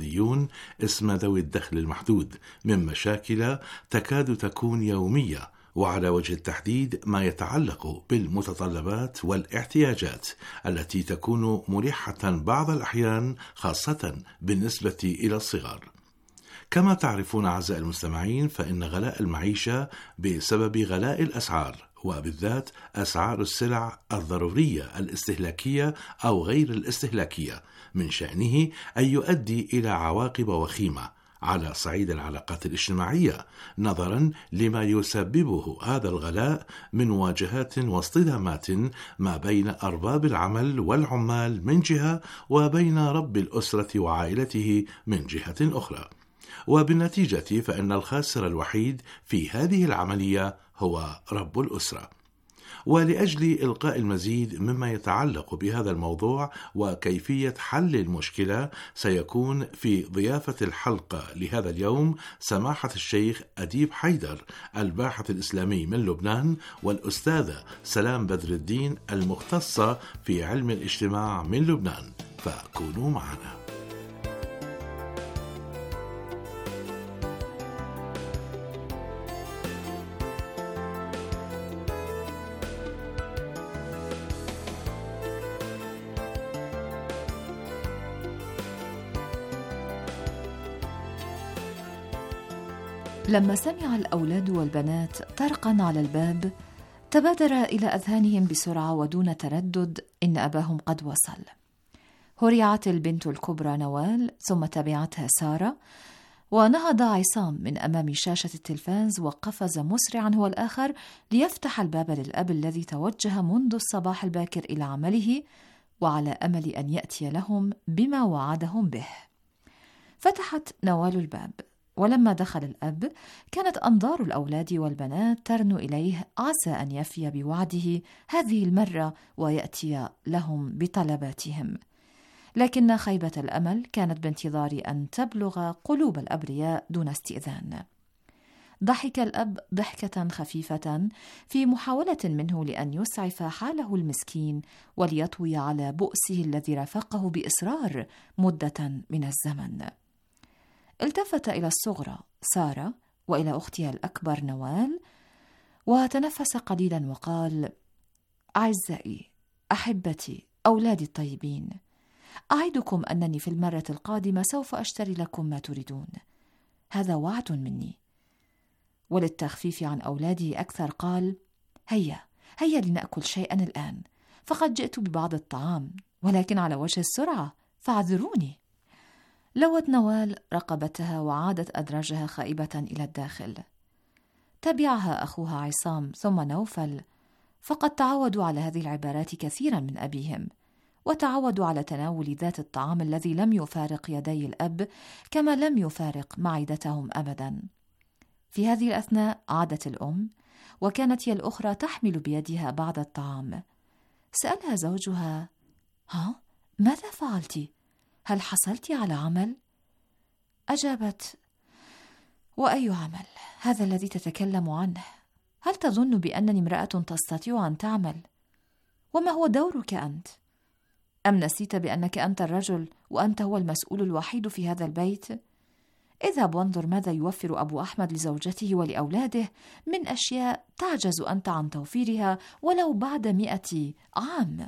الاقتصاديون اسم ذوي الدخل المحدود من مشاكل تكاد تكون يومية وعلى وجه التحديد ما يتعلق بالمتطلبات والاحتياجات التي تكون ملحة بعض الأحيان خاصة بالنسبة إلى الصغار. كما تعرفون أعزائي المستمعين، فإن غلاء المعيشة بسبب غلاء الأسعار، وبالذات أسعار السلع الضرورية الاستهلاكية أو غير الاستهلاكية، من شأنه أن يؤدي إلى عواقب وخيمة على صعيد العلاقات الاجتماعية، نظرا لما يسببه هذا الغلاء من مواجهات واصطدامات ما بين أرباب العمل والعمال من جهة، وبين رب الأسرة وعائلته من جهة أخرى. وبالنتيجة فإن الخاسر الوحيد في هذه العملية هو رب الأسرة. ولأجل إلقاء المزيد مما يتعلق بهذا الموضوع وكيفية حل المشكلة، سيكون في ضيافة الحلقة لهذا اليوم سماحة الشيخ أديب حيدر، الباحث الإسلامي من لبنان، والأستاذة سلام بدر الدين المختصة في علم الاجتماع من لبنان، فكونوا معنا. لما سمع الأولاد والبنات طرقا على الباب، تبادر إلى أذهانهم بسرعة ودون تردد إن أباهم قد وصل. هرعت البنت الكبرى نوال، ثم تبعتها سارة، ونهض عصام من أمام شاشة التلفاز وقفز مسرعا هو الآخر ليفتح الباب للأب الذي توجه منذ الصباح الباكر إلى عمله، وعلى أمل أن يأتي لهم بما وعدهم به. فتحت نوال الباب، ولما دخل الأب كانت أنظار الأولاد والبنات ترنو إليه، عسى أن يفي بوعده هذه المرة ويأتي لهم بطلباتهم. لكن خيبة الأمل كانت بانتظار أن تبلغ قلوب الأبرياء دون استئذان. ضحك الأب ضحكة خفيفة في محاولة منه لأن يسعف حاله المسكين وليطوي على بؤسه الذي رافقه بإصرار مدة من الزمن. التفت إلى الصغرى سارة وإلى أختها الأكبر نوال، وتنفس قليلا وقال: أعزائي، أحبتي، أولادي الطيبين، أعدكم أنني في المرة القادمة سوف أشتري لكم ما تريدون، هذا وعد مني. وللتخفيف عن أولاده أكثر قال: هيا لنأكل شيئا الآن، فقد جئت ببعض الطعام، ولكن على وجه السرعة، فاعذروني. لوت نوال رقبتها وعادت أدراجها خائبة إلى الداخل. تبعها أخوها عصام ثم نوفل، فقد تعودوا على هذه العبارات كثيرا من أبيهم، وتعودوا على تناول ذات الطعام الذي لم يفارق يدي الأب كما لم يفارق معدتهم أبدا. في هذه الأثناء عادت الأم، وكانت هي الأخرى تحمل بيدها بعض الطعام. سألها زوجها: ماذا فعلت؟ هل حصلت على عمل؟ أجابت: وأي عمل؟ هذا الذي تتكلم عنه. هل تظن بأنني امرأة تستطيع أن تعمل؟ وما هو دورك أنت؟ أم نسيت بأنك أنت الرجل وأنت هو المسؤول الوحيد في هذا البيت؟ اذهب وانظر ماذا يوفر أبو أحمد لزوجته ولأولاده من أشياء تعجز أنت عن توفيرها ولو بعد 100 عام.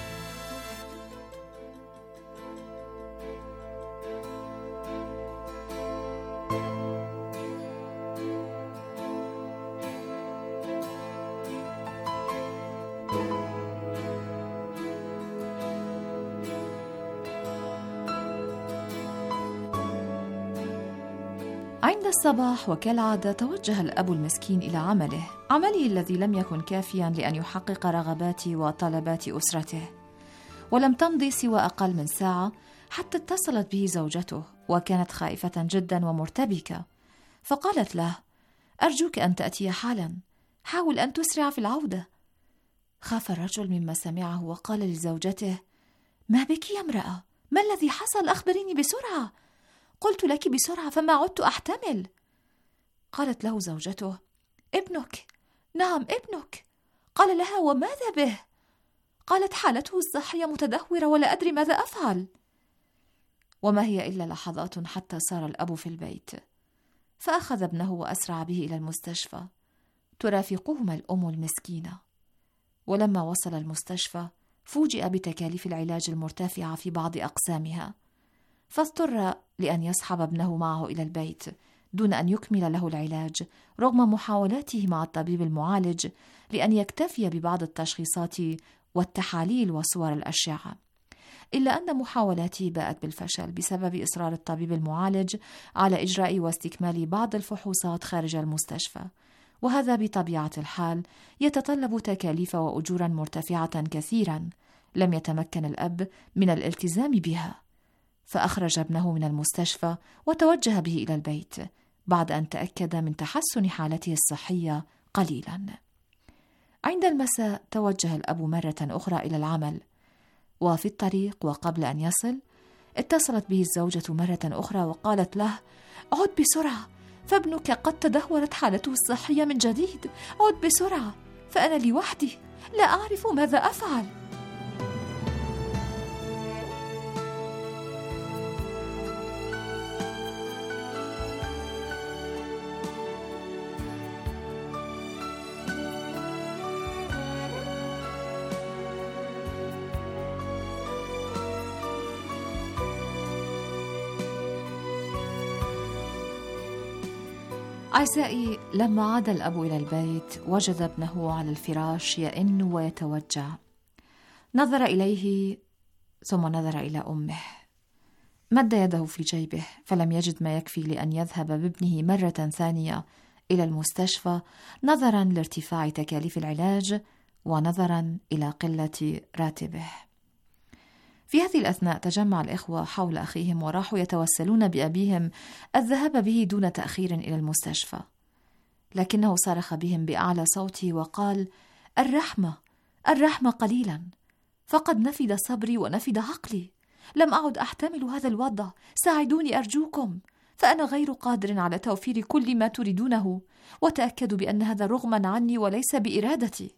عند الصباح وكالعادة توجه الأب المسكين إلى عمله الذي لم يكن كافيا لأن يحقق رغبات وطلبات أسرته. ولم تمضي سوى أقل من ساعة حتى اتصلت به زوجته، وكانت خائفة جدا ومرتبكة، فقالت له: أرجوك أن تأتي حالا، حاول أن تسرع في العودة. خاف الرجل مما سمعه وقال لزوجته: ما بك يا امرأة؟ ما الذي حصل؟ أخبريني بسرعة. قلت لك بسرعة فما عدت أحتمل. قالت له زوجته: ابنك. نعم ابنك. قال لها: وماذا به؟ قالت: حالته الصحية متدهورة ولا أدري ماذا أفعل. وما هي إلا لحظات حتى صار الأب في البيت، فأخذ ابنه وأسرع به إلى المستشفى. ترافقهما الأم المسكينة. ولما وصل المستشفى فوجئ بتكاليف العلاج المرتفعة في بعض أقسامها، فاضطر لأن يصحب ابنه معه إلى البيت دون أن يكمل له العلاج رغم محاولاته مع الطبيب المعالج لأن يكتفي ببعض التشخيصات والتحاليل وصور الأشعة، إلا أن محاولاته باءت بالفشل بسبب إصرار الطبيب المعالج على إجراء واستكمال بعض الفحوصات خارج المستشفى، وهذا بطبيعة الحال يتطلب تكاليف وأجورا مرتفعة كثيرا لم يتمكن الأب من الالتزام بها، فأخرج ابنه من المستشفى وتوجه به إلى البيت بعد أن تأكد من تحسن حالته الصحية قليلا. عند المساء توجه الأب مرة أخرى إلى العمل، وفي الطريق وقبل أن يصل اتصلت به الزوجة مرة أخرى وقالت له: عد بسرعة فابنك قد تدهورت حالته الصحية من جديد، عد بسرعة فأنا لوحدي لا أعرف ماذا أفعل. أعزائي، لما عاد الأب إلى البيت وجد ابنه على الفراش يئن ويتوجع. نظر إليه ثم نظر إلى أمه، مد يده في جيبه فلم يجد ما يكفي لأن يذهب بابنه مرة ثانية إلى المستشفى، نظرا لارتفاع تكاليف العلاج ونظرا إلى قلة راتبه. في هذه الأثناء تجمع الإخوة حول أخيهم وراحوا يتوسلون بأبيهم الذهاب به دون تأخير إلى المستشفى، لكنه صرخ بهم بأعلى صوته وقال: الرحمة الرحمة قليلا، فقد نفد صبري ونفد عقلي، لم أعد أحتمل هذا الوضع، ساعدوني أرجوكم، فأنا غير قادر على توفير كل ما تريدونه، وتأكدوا بأن هذا رغما عني وليس بإرادتي.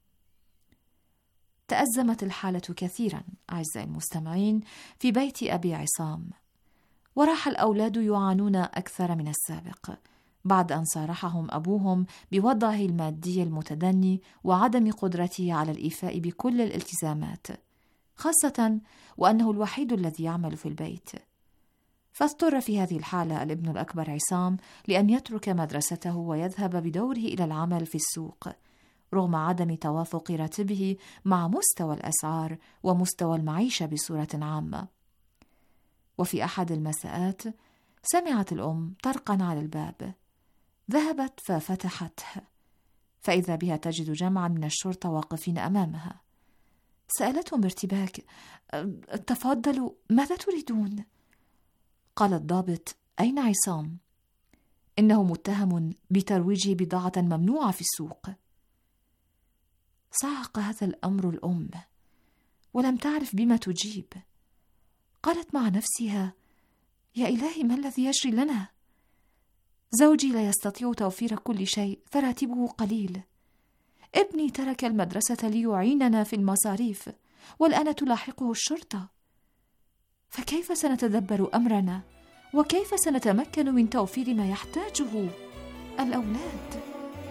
تأزمت الحالة كثيرا أعزائي المستمعين في بيت أبي عصام، وراح الأولاد يعانون أكثر من السابق بعد أن صارحهم أبوهم بوضعه المادي المتدني وعدم قدرته على الإيفاء بكل الالتزامات، خاصة وأنه الوحيد الذي يعمل في البيت. فاضطر في هذه الحالة الابن الأكبر عصام لأن يترك مدرسته ويذهب بدوره إلى العمل في السوق، رغم عدم توافق راتبه مع مستوى الأسعار ومستوى المعيشة بصورة عامة. وفي أحد المساءات سمعت الأم طرقا على الباب، ذهبت ففتحته فإذا بها تجد جمعا من الشرطة واقفين أمامها. سألتهم بارتباك: تفضلوا، ماذا تريدون؟ قال الضابط: أين عصام؟ إنه متهم بترويج بضاعة ممنوعة في السوق. صعق هذا الأمر الأم ولم تعرف بما تجيب. قالت مع نفسها: يا إلهي، ما الذي يجري لنا؟ زوجي لا يستطيع توفير كل شيء فراتبه قليل، ابني ترك المدرسة ليعيننا في المصاريف والآن تلاحقه الشرطة، فكيف سنتدبر أمرنا؟ وكيف سنتمكن من توفير ما يحتاجه الأولاد؟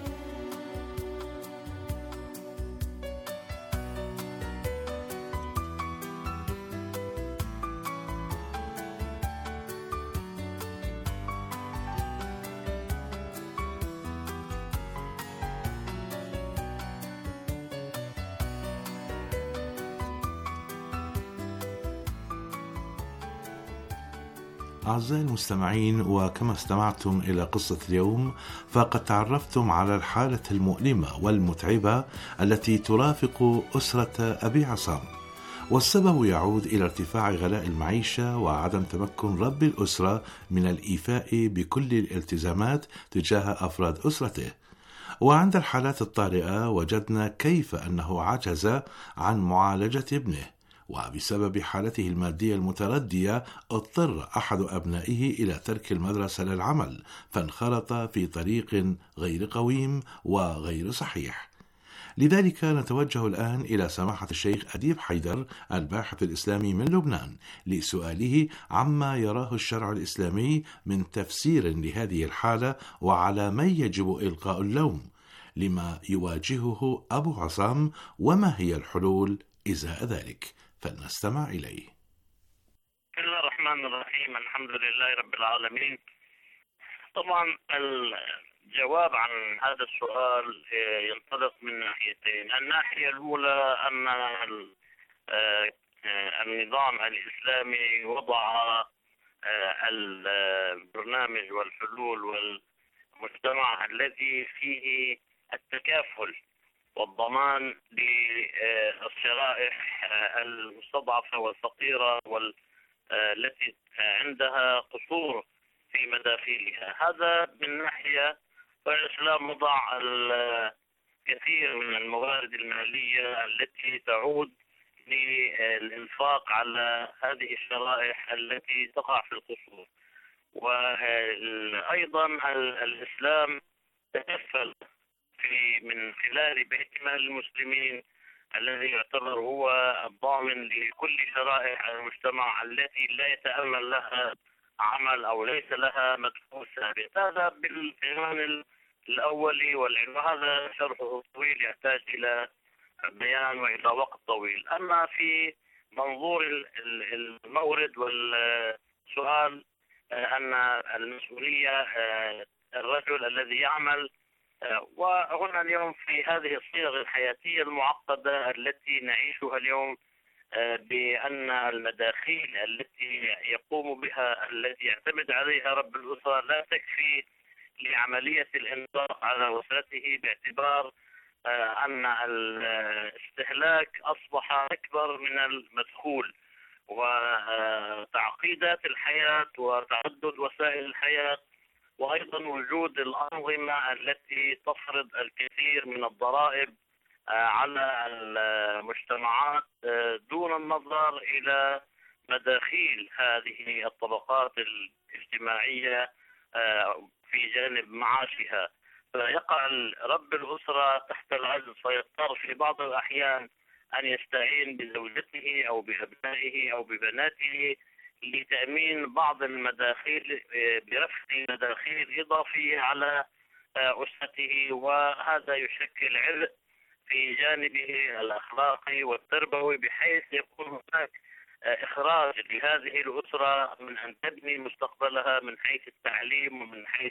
أعزائي المستمعين، وكما استمعتم إلى قصة اليوم فقد تعرفتم على الحالة المؤلمة والمتعبة التي ترافق أسرة أبي عصام، والسبب يعود إلى ارتفاع غلاء المعيشة وعدم تمكن رب الأسرة من الإيفاء بكل الالتزامات تجاه أفراد أسرته. وعند الحالات الطارئة وجدنا كيف أنه عجز عن معالجة ابنه، وبسبب حالته المادية المتردية اضطر أحد أبنائه إلى ترك المدرسة للعمل، فانخرط في طريق غير قويم وغير صحيح. لذلك نتوجه الآن إلى سماحة الشيخ أديب حيدر الباحث الإسلامي من لبنان لسؤاله عما يراه الشرع الإسلامي من تفسير لهذه الحالة وعلى من يجب إلقاء اللوم، لما يواجهه أبو عصام وما هي الحلول إزاء ذلك، فلنستمع إليه. بسم الله الرحمن الرحيم، الحمد لله رب العالمين. طبعا الجواب عن هذا السؤال ينطلق من ناحيتين. الناحية الأولى أن النظام الإسلامي وضع البرنامج والحلول والمجتمع الذي فيه التكافل والضمان للشرائح المستضعفة والفقيرة والتي عندها قصور في مداخلها. هذا من ناحية، فالإسلام وضع الكثير من الموارد المالية التي تعود للإنفاق على هذه الشرائح التي تقع في القصور. وأيضا الإسلام تكفل من خلال بيت مال المسلمين الذي يعتبر هو الضامن لكل شرائح المجتمع التي لا يتأمل لها عمل أو ليس لها مدخول ثابت. هذا بالعنوان الأولي، والعنوان هذا شرحه طويل يحتاج إلى بيان وإلى وقت طويل. أما في منظور المورد والسؤال أن المسؤولية الرجل الذي يعمل، وهنا اليوم في هذه الصيغ الحياتية المعقدة التي نعيشها اليوم، بأن المداخيل التي يقوم بها التي يعتمد عليها رب الأسرة لا تكفي لعملية الإنفاق على أسرته، باعتبار أن الاستهلاك أصبح أكبر من المدخول، وتعقيدات الحياة وتعدد وسائل الحياة، وأيضا وجود الأنظمة التي تفرض الكثير من الضرائب على المجتمعات دون النظر إلى مداخيل هذه الطبقات الاجتماعية في جانب معاشها. فيقع رب الأسرة تحت العجز، فيضطر في بعض الأحيان أن يستعين بزوجته أو بأبنائه أو ببناته لتأمين بعض المداخيل برفع مداخيل إضافية على أسرته، وهذا يشكل عبء في جانبه الأخلاقي والتربوي، بحيث يكون هناك إخراج لهذه الأسرة من أن تبني مستقبلها من حيث التعليم ومن حيث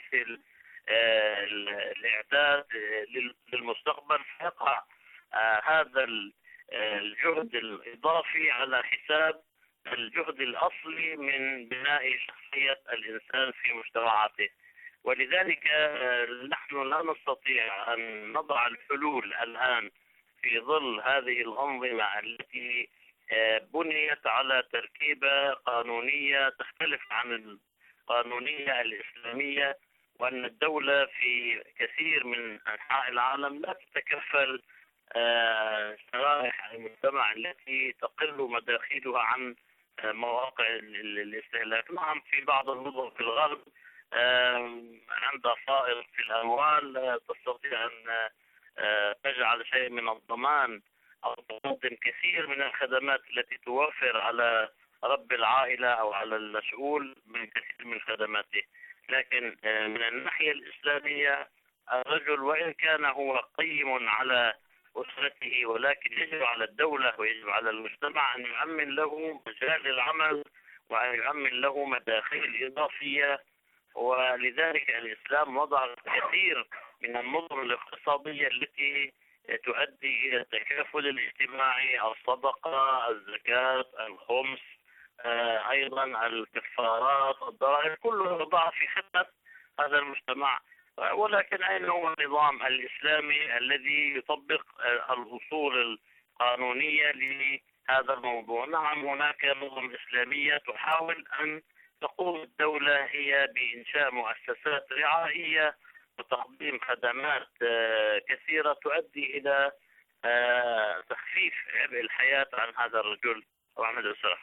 الإعداد للمستقبل. فيقع هذا الجهد الإضافي على حساب الجهد الأصلي من بناء شخصية الإنسان في مجتمعاته. ولذلك نحن لا نستطيع أن نضع الحلول الآن في ظل هذه الأنظمة التي بنيت على تركيبة قانونية تختلف عن القانونية الإسلامية، وأن الدولة في كثير من أنحاء العالم لا تتكفل شرائح المجتمع التي تقل مداخلها عن مواقع الاستهلاك. نعم، في بعض المدن في الغرب عندها فائض في الأموال تستطيع أن تجعل شيء من الضمان أو تقدم كثير من الخدمات التي توفر على رب العائلة أو على المسؤول من كثير من خدماته. لكن من الناحية الإسلامية الرجل وإن كان هو قيم على أسرته، ولكن يجب على الدولة ويجب على المجتمع أن يؤمن له مجال العمل وأن يؤمن له مداخيل إضافية. ولذلك الإسلام وضع الكثير من النظم الاقتصادية التي تؤدي إلى التكافل الاجتماعي، الصدقة، الزكاة، الخمس، أيضا الكفارات، الضرائب، كلها وضع في خدمة هذا المجتمع. ولكن أين هو النظام الإسلامي الذي يطبق الأصول القانونية لهذا الموضوع؟ نعم، هناك نظم إسلامية تحاول أن تقوم الدولة هي بإنشاء مؤسسات رعاية وتقديم خدمات كثيرة تؤدي إلى تخفيف عبء الحياة عن هذا الرجل وعن الأسرة.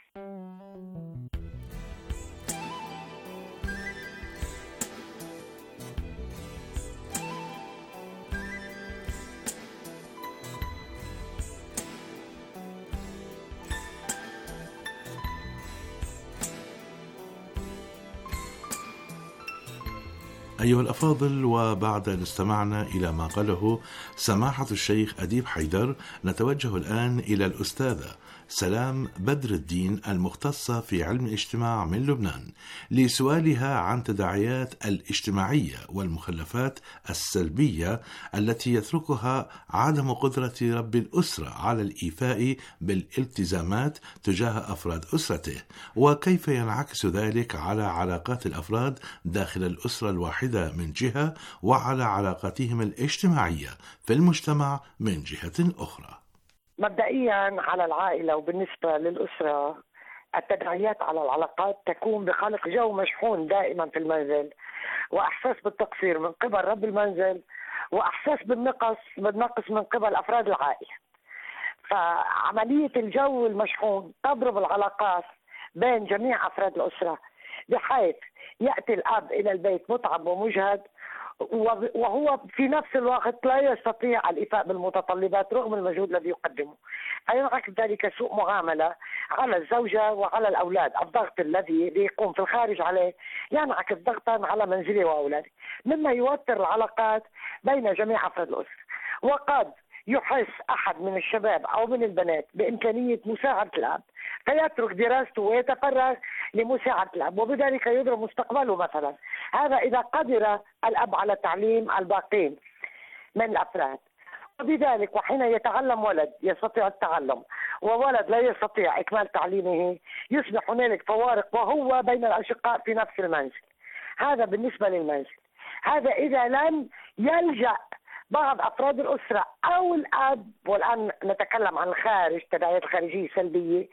أيها الأفاضل، وبعد أن استمعنا إلى ما قاله سماحة الشيخ أديب حيدر، نتوجه الآن إلى الأستاذة سلام بدر الدين المختصة في علم الاجتماع من لبنان لسؤالها عن تداعيات الاجتماعية والمخلفات السلبية التي يتركها عدم قدرة رب الأسرة على الإيفاء بالالتزامات تجاه أفراد أسرته، وكيف ينعكس ذلك على علاقات الأفراد داخل الأسرة الواحدة من جهة، وعلى علاقاتهم الاجتماعية في المجتمع من جهة أخرى. مبدئيا على العائلة وبالنسبة للأسرة، التداعيات على العلاقات تكون بخلق جو مشحون دائما في المنزل، وإحساس بالتقصير من قبل رب المنزل، وإحساس بالنقص من قبل أفراد العائلة. فعملية الجو المشحون تضرب العلاقات بين جميع أفراد الأسرة، بحيث يأتي الأب إلى البيت متعب ومجهد، وهو في نفس الوقت لا يستطيع الإيفاء بالمتطلبات رغم المجهود الذي يقدمه، فينعكس ذلك سوء معاملة على الزوجة وعلى الأولاد. الضغط الذي يقوم في الخارج عليه ينعكس ضغطا على منزله وأولاده، مما يوتر العلاقات بين جميع أفراد الأسرة. وقد يحس أحد من الشباب أو من البنات بإمكانية مساعدة الأب، فيترك دراسته ويتفرغ لمساعدة الأب، وبذلك يضرب مستقبله مثلا. هذا إذا قدر الأب على تعليم الباقين من الأفراد. وبذلك وحين يتعلم ولد يستطيع التعلم وولد لا يستطيع إكمال تعليمه، يصبح هنالك فوارق وهو بين الأشقاء في نفس المنزل. هذا بالنسبة للمنزل. هذا إذا لم يلجأ بعض أفراد الأسرة أو الأب، والآن نتكلم عن الخارج، تداعيات الخارجية سلبية،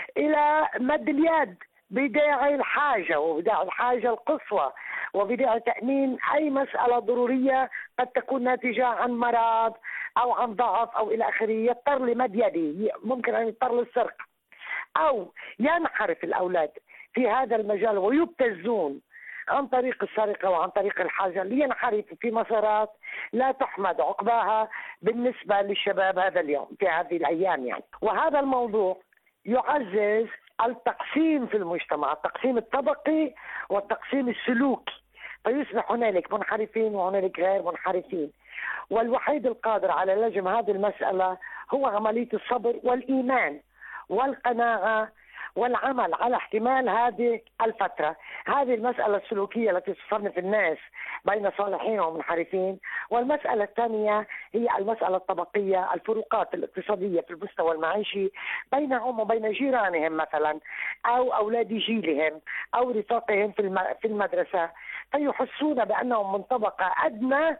إلى مد اليد بداعي الحاجة وبداعي الحاجة القصوى وبداعي تأمين أي مسألة ضرورية قد تكون ناتجة عن مرض أو عن ضعف أو إلى آخره، يضطر لمد يده، ممكن أن يضطر للسرقة، أو ينحرف الأولاد في هذا المجال ويبتزون عن طريق السرقة وعن طريق الحاجة لينحرفوا في مسارات لا تحمد عقباها بالنسبة للشباب هذا اليوم في هذه الأيام يعني. وهذا الموضوع يعزز التقسيم في المجتمع، التقسيم الطبقي والتقسيم السلوكي، فيصبح هنالك منحرفين وهنالك غير منحرفين. والوحيد القادر على لجم هذه المسألة هو عملية الصبر والإيمان والقناعة والعمل على احتمال هذه الفترة. هذه المسألة السلوكية التي تصنف الناس بين صالحين ومنحرفين. والمسألة الثانية هي المسألة الطبقية، الفروقات الاقتصادية في المستوى المعيشي بينهم وبين جيرانهم مثلا، أو أولاد جيلهم أو رفاقهم في المدرسة، فيحسون بأنهم من طبقة أدنى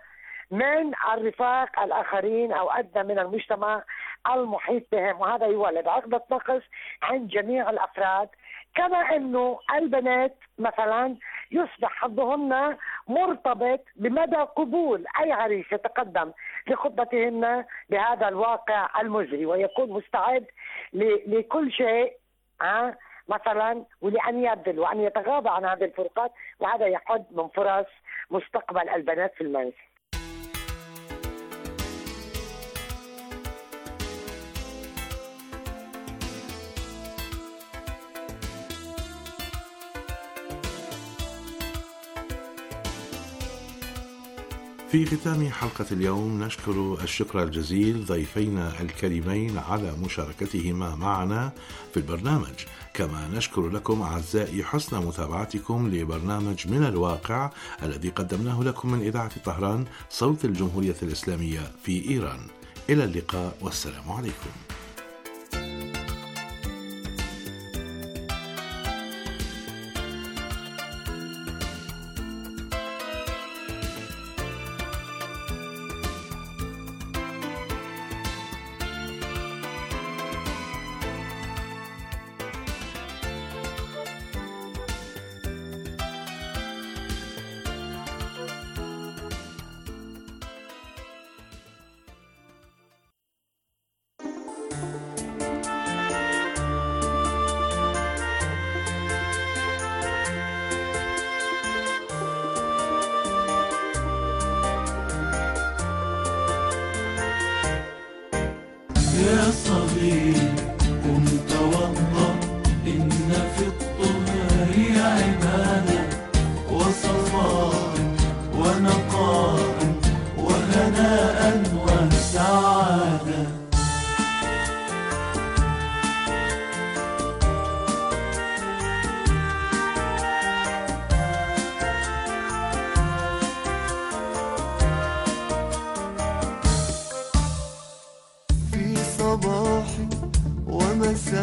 من الرفاق الآخرين أو أدنى من المجتمع المحيط بهم، وهذا يولد عقدة نقص عند جميع الأفراد. كما أنه البنات مثلا يصبح حظهن مرتبط بمدى قبول أي عريس يتقدم لخطبتهن بهذا الواقع المزري، ويكون مستعد لكل شيء مثلا، ولأن يبذل وأن يتغاضى عن هذه الفروقات، وهذا يحد من فرص مستقبل البنات في المنزل. في ختام حلقة اليوم نشكر الشكر الجزيل ضيفينا الكريمين على مشاركتهما معنا في البرنامج، كما نشكر لكم أعزائي حسن متابعتكم لبرنامج من الواقع الذي قدمناه لكم من إذاعة طهران صوت الجمهورية الإسلامية في إيران. إلى اللقاء والسلام عليكم. يا صبي قم توضأ، إن في الطهر عبادة وصفاء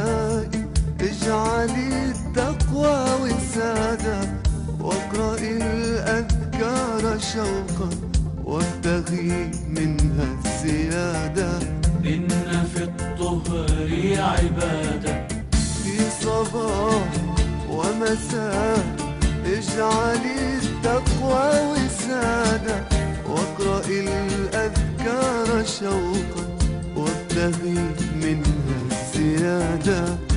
ومسائي اجعلي التقوى وسادة، واقرأي الأذكار شوقا وابتغي منها الزيادة. إن في الطهر عبادة، في صباح ومساء اجعلي التقوى وسادة، واقرأي الأذكار شوقا وابتغي منها الزيادة.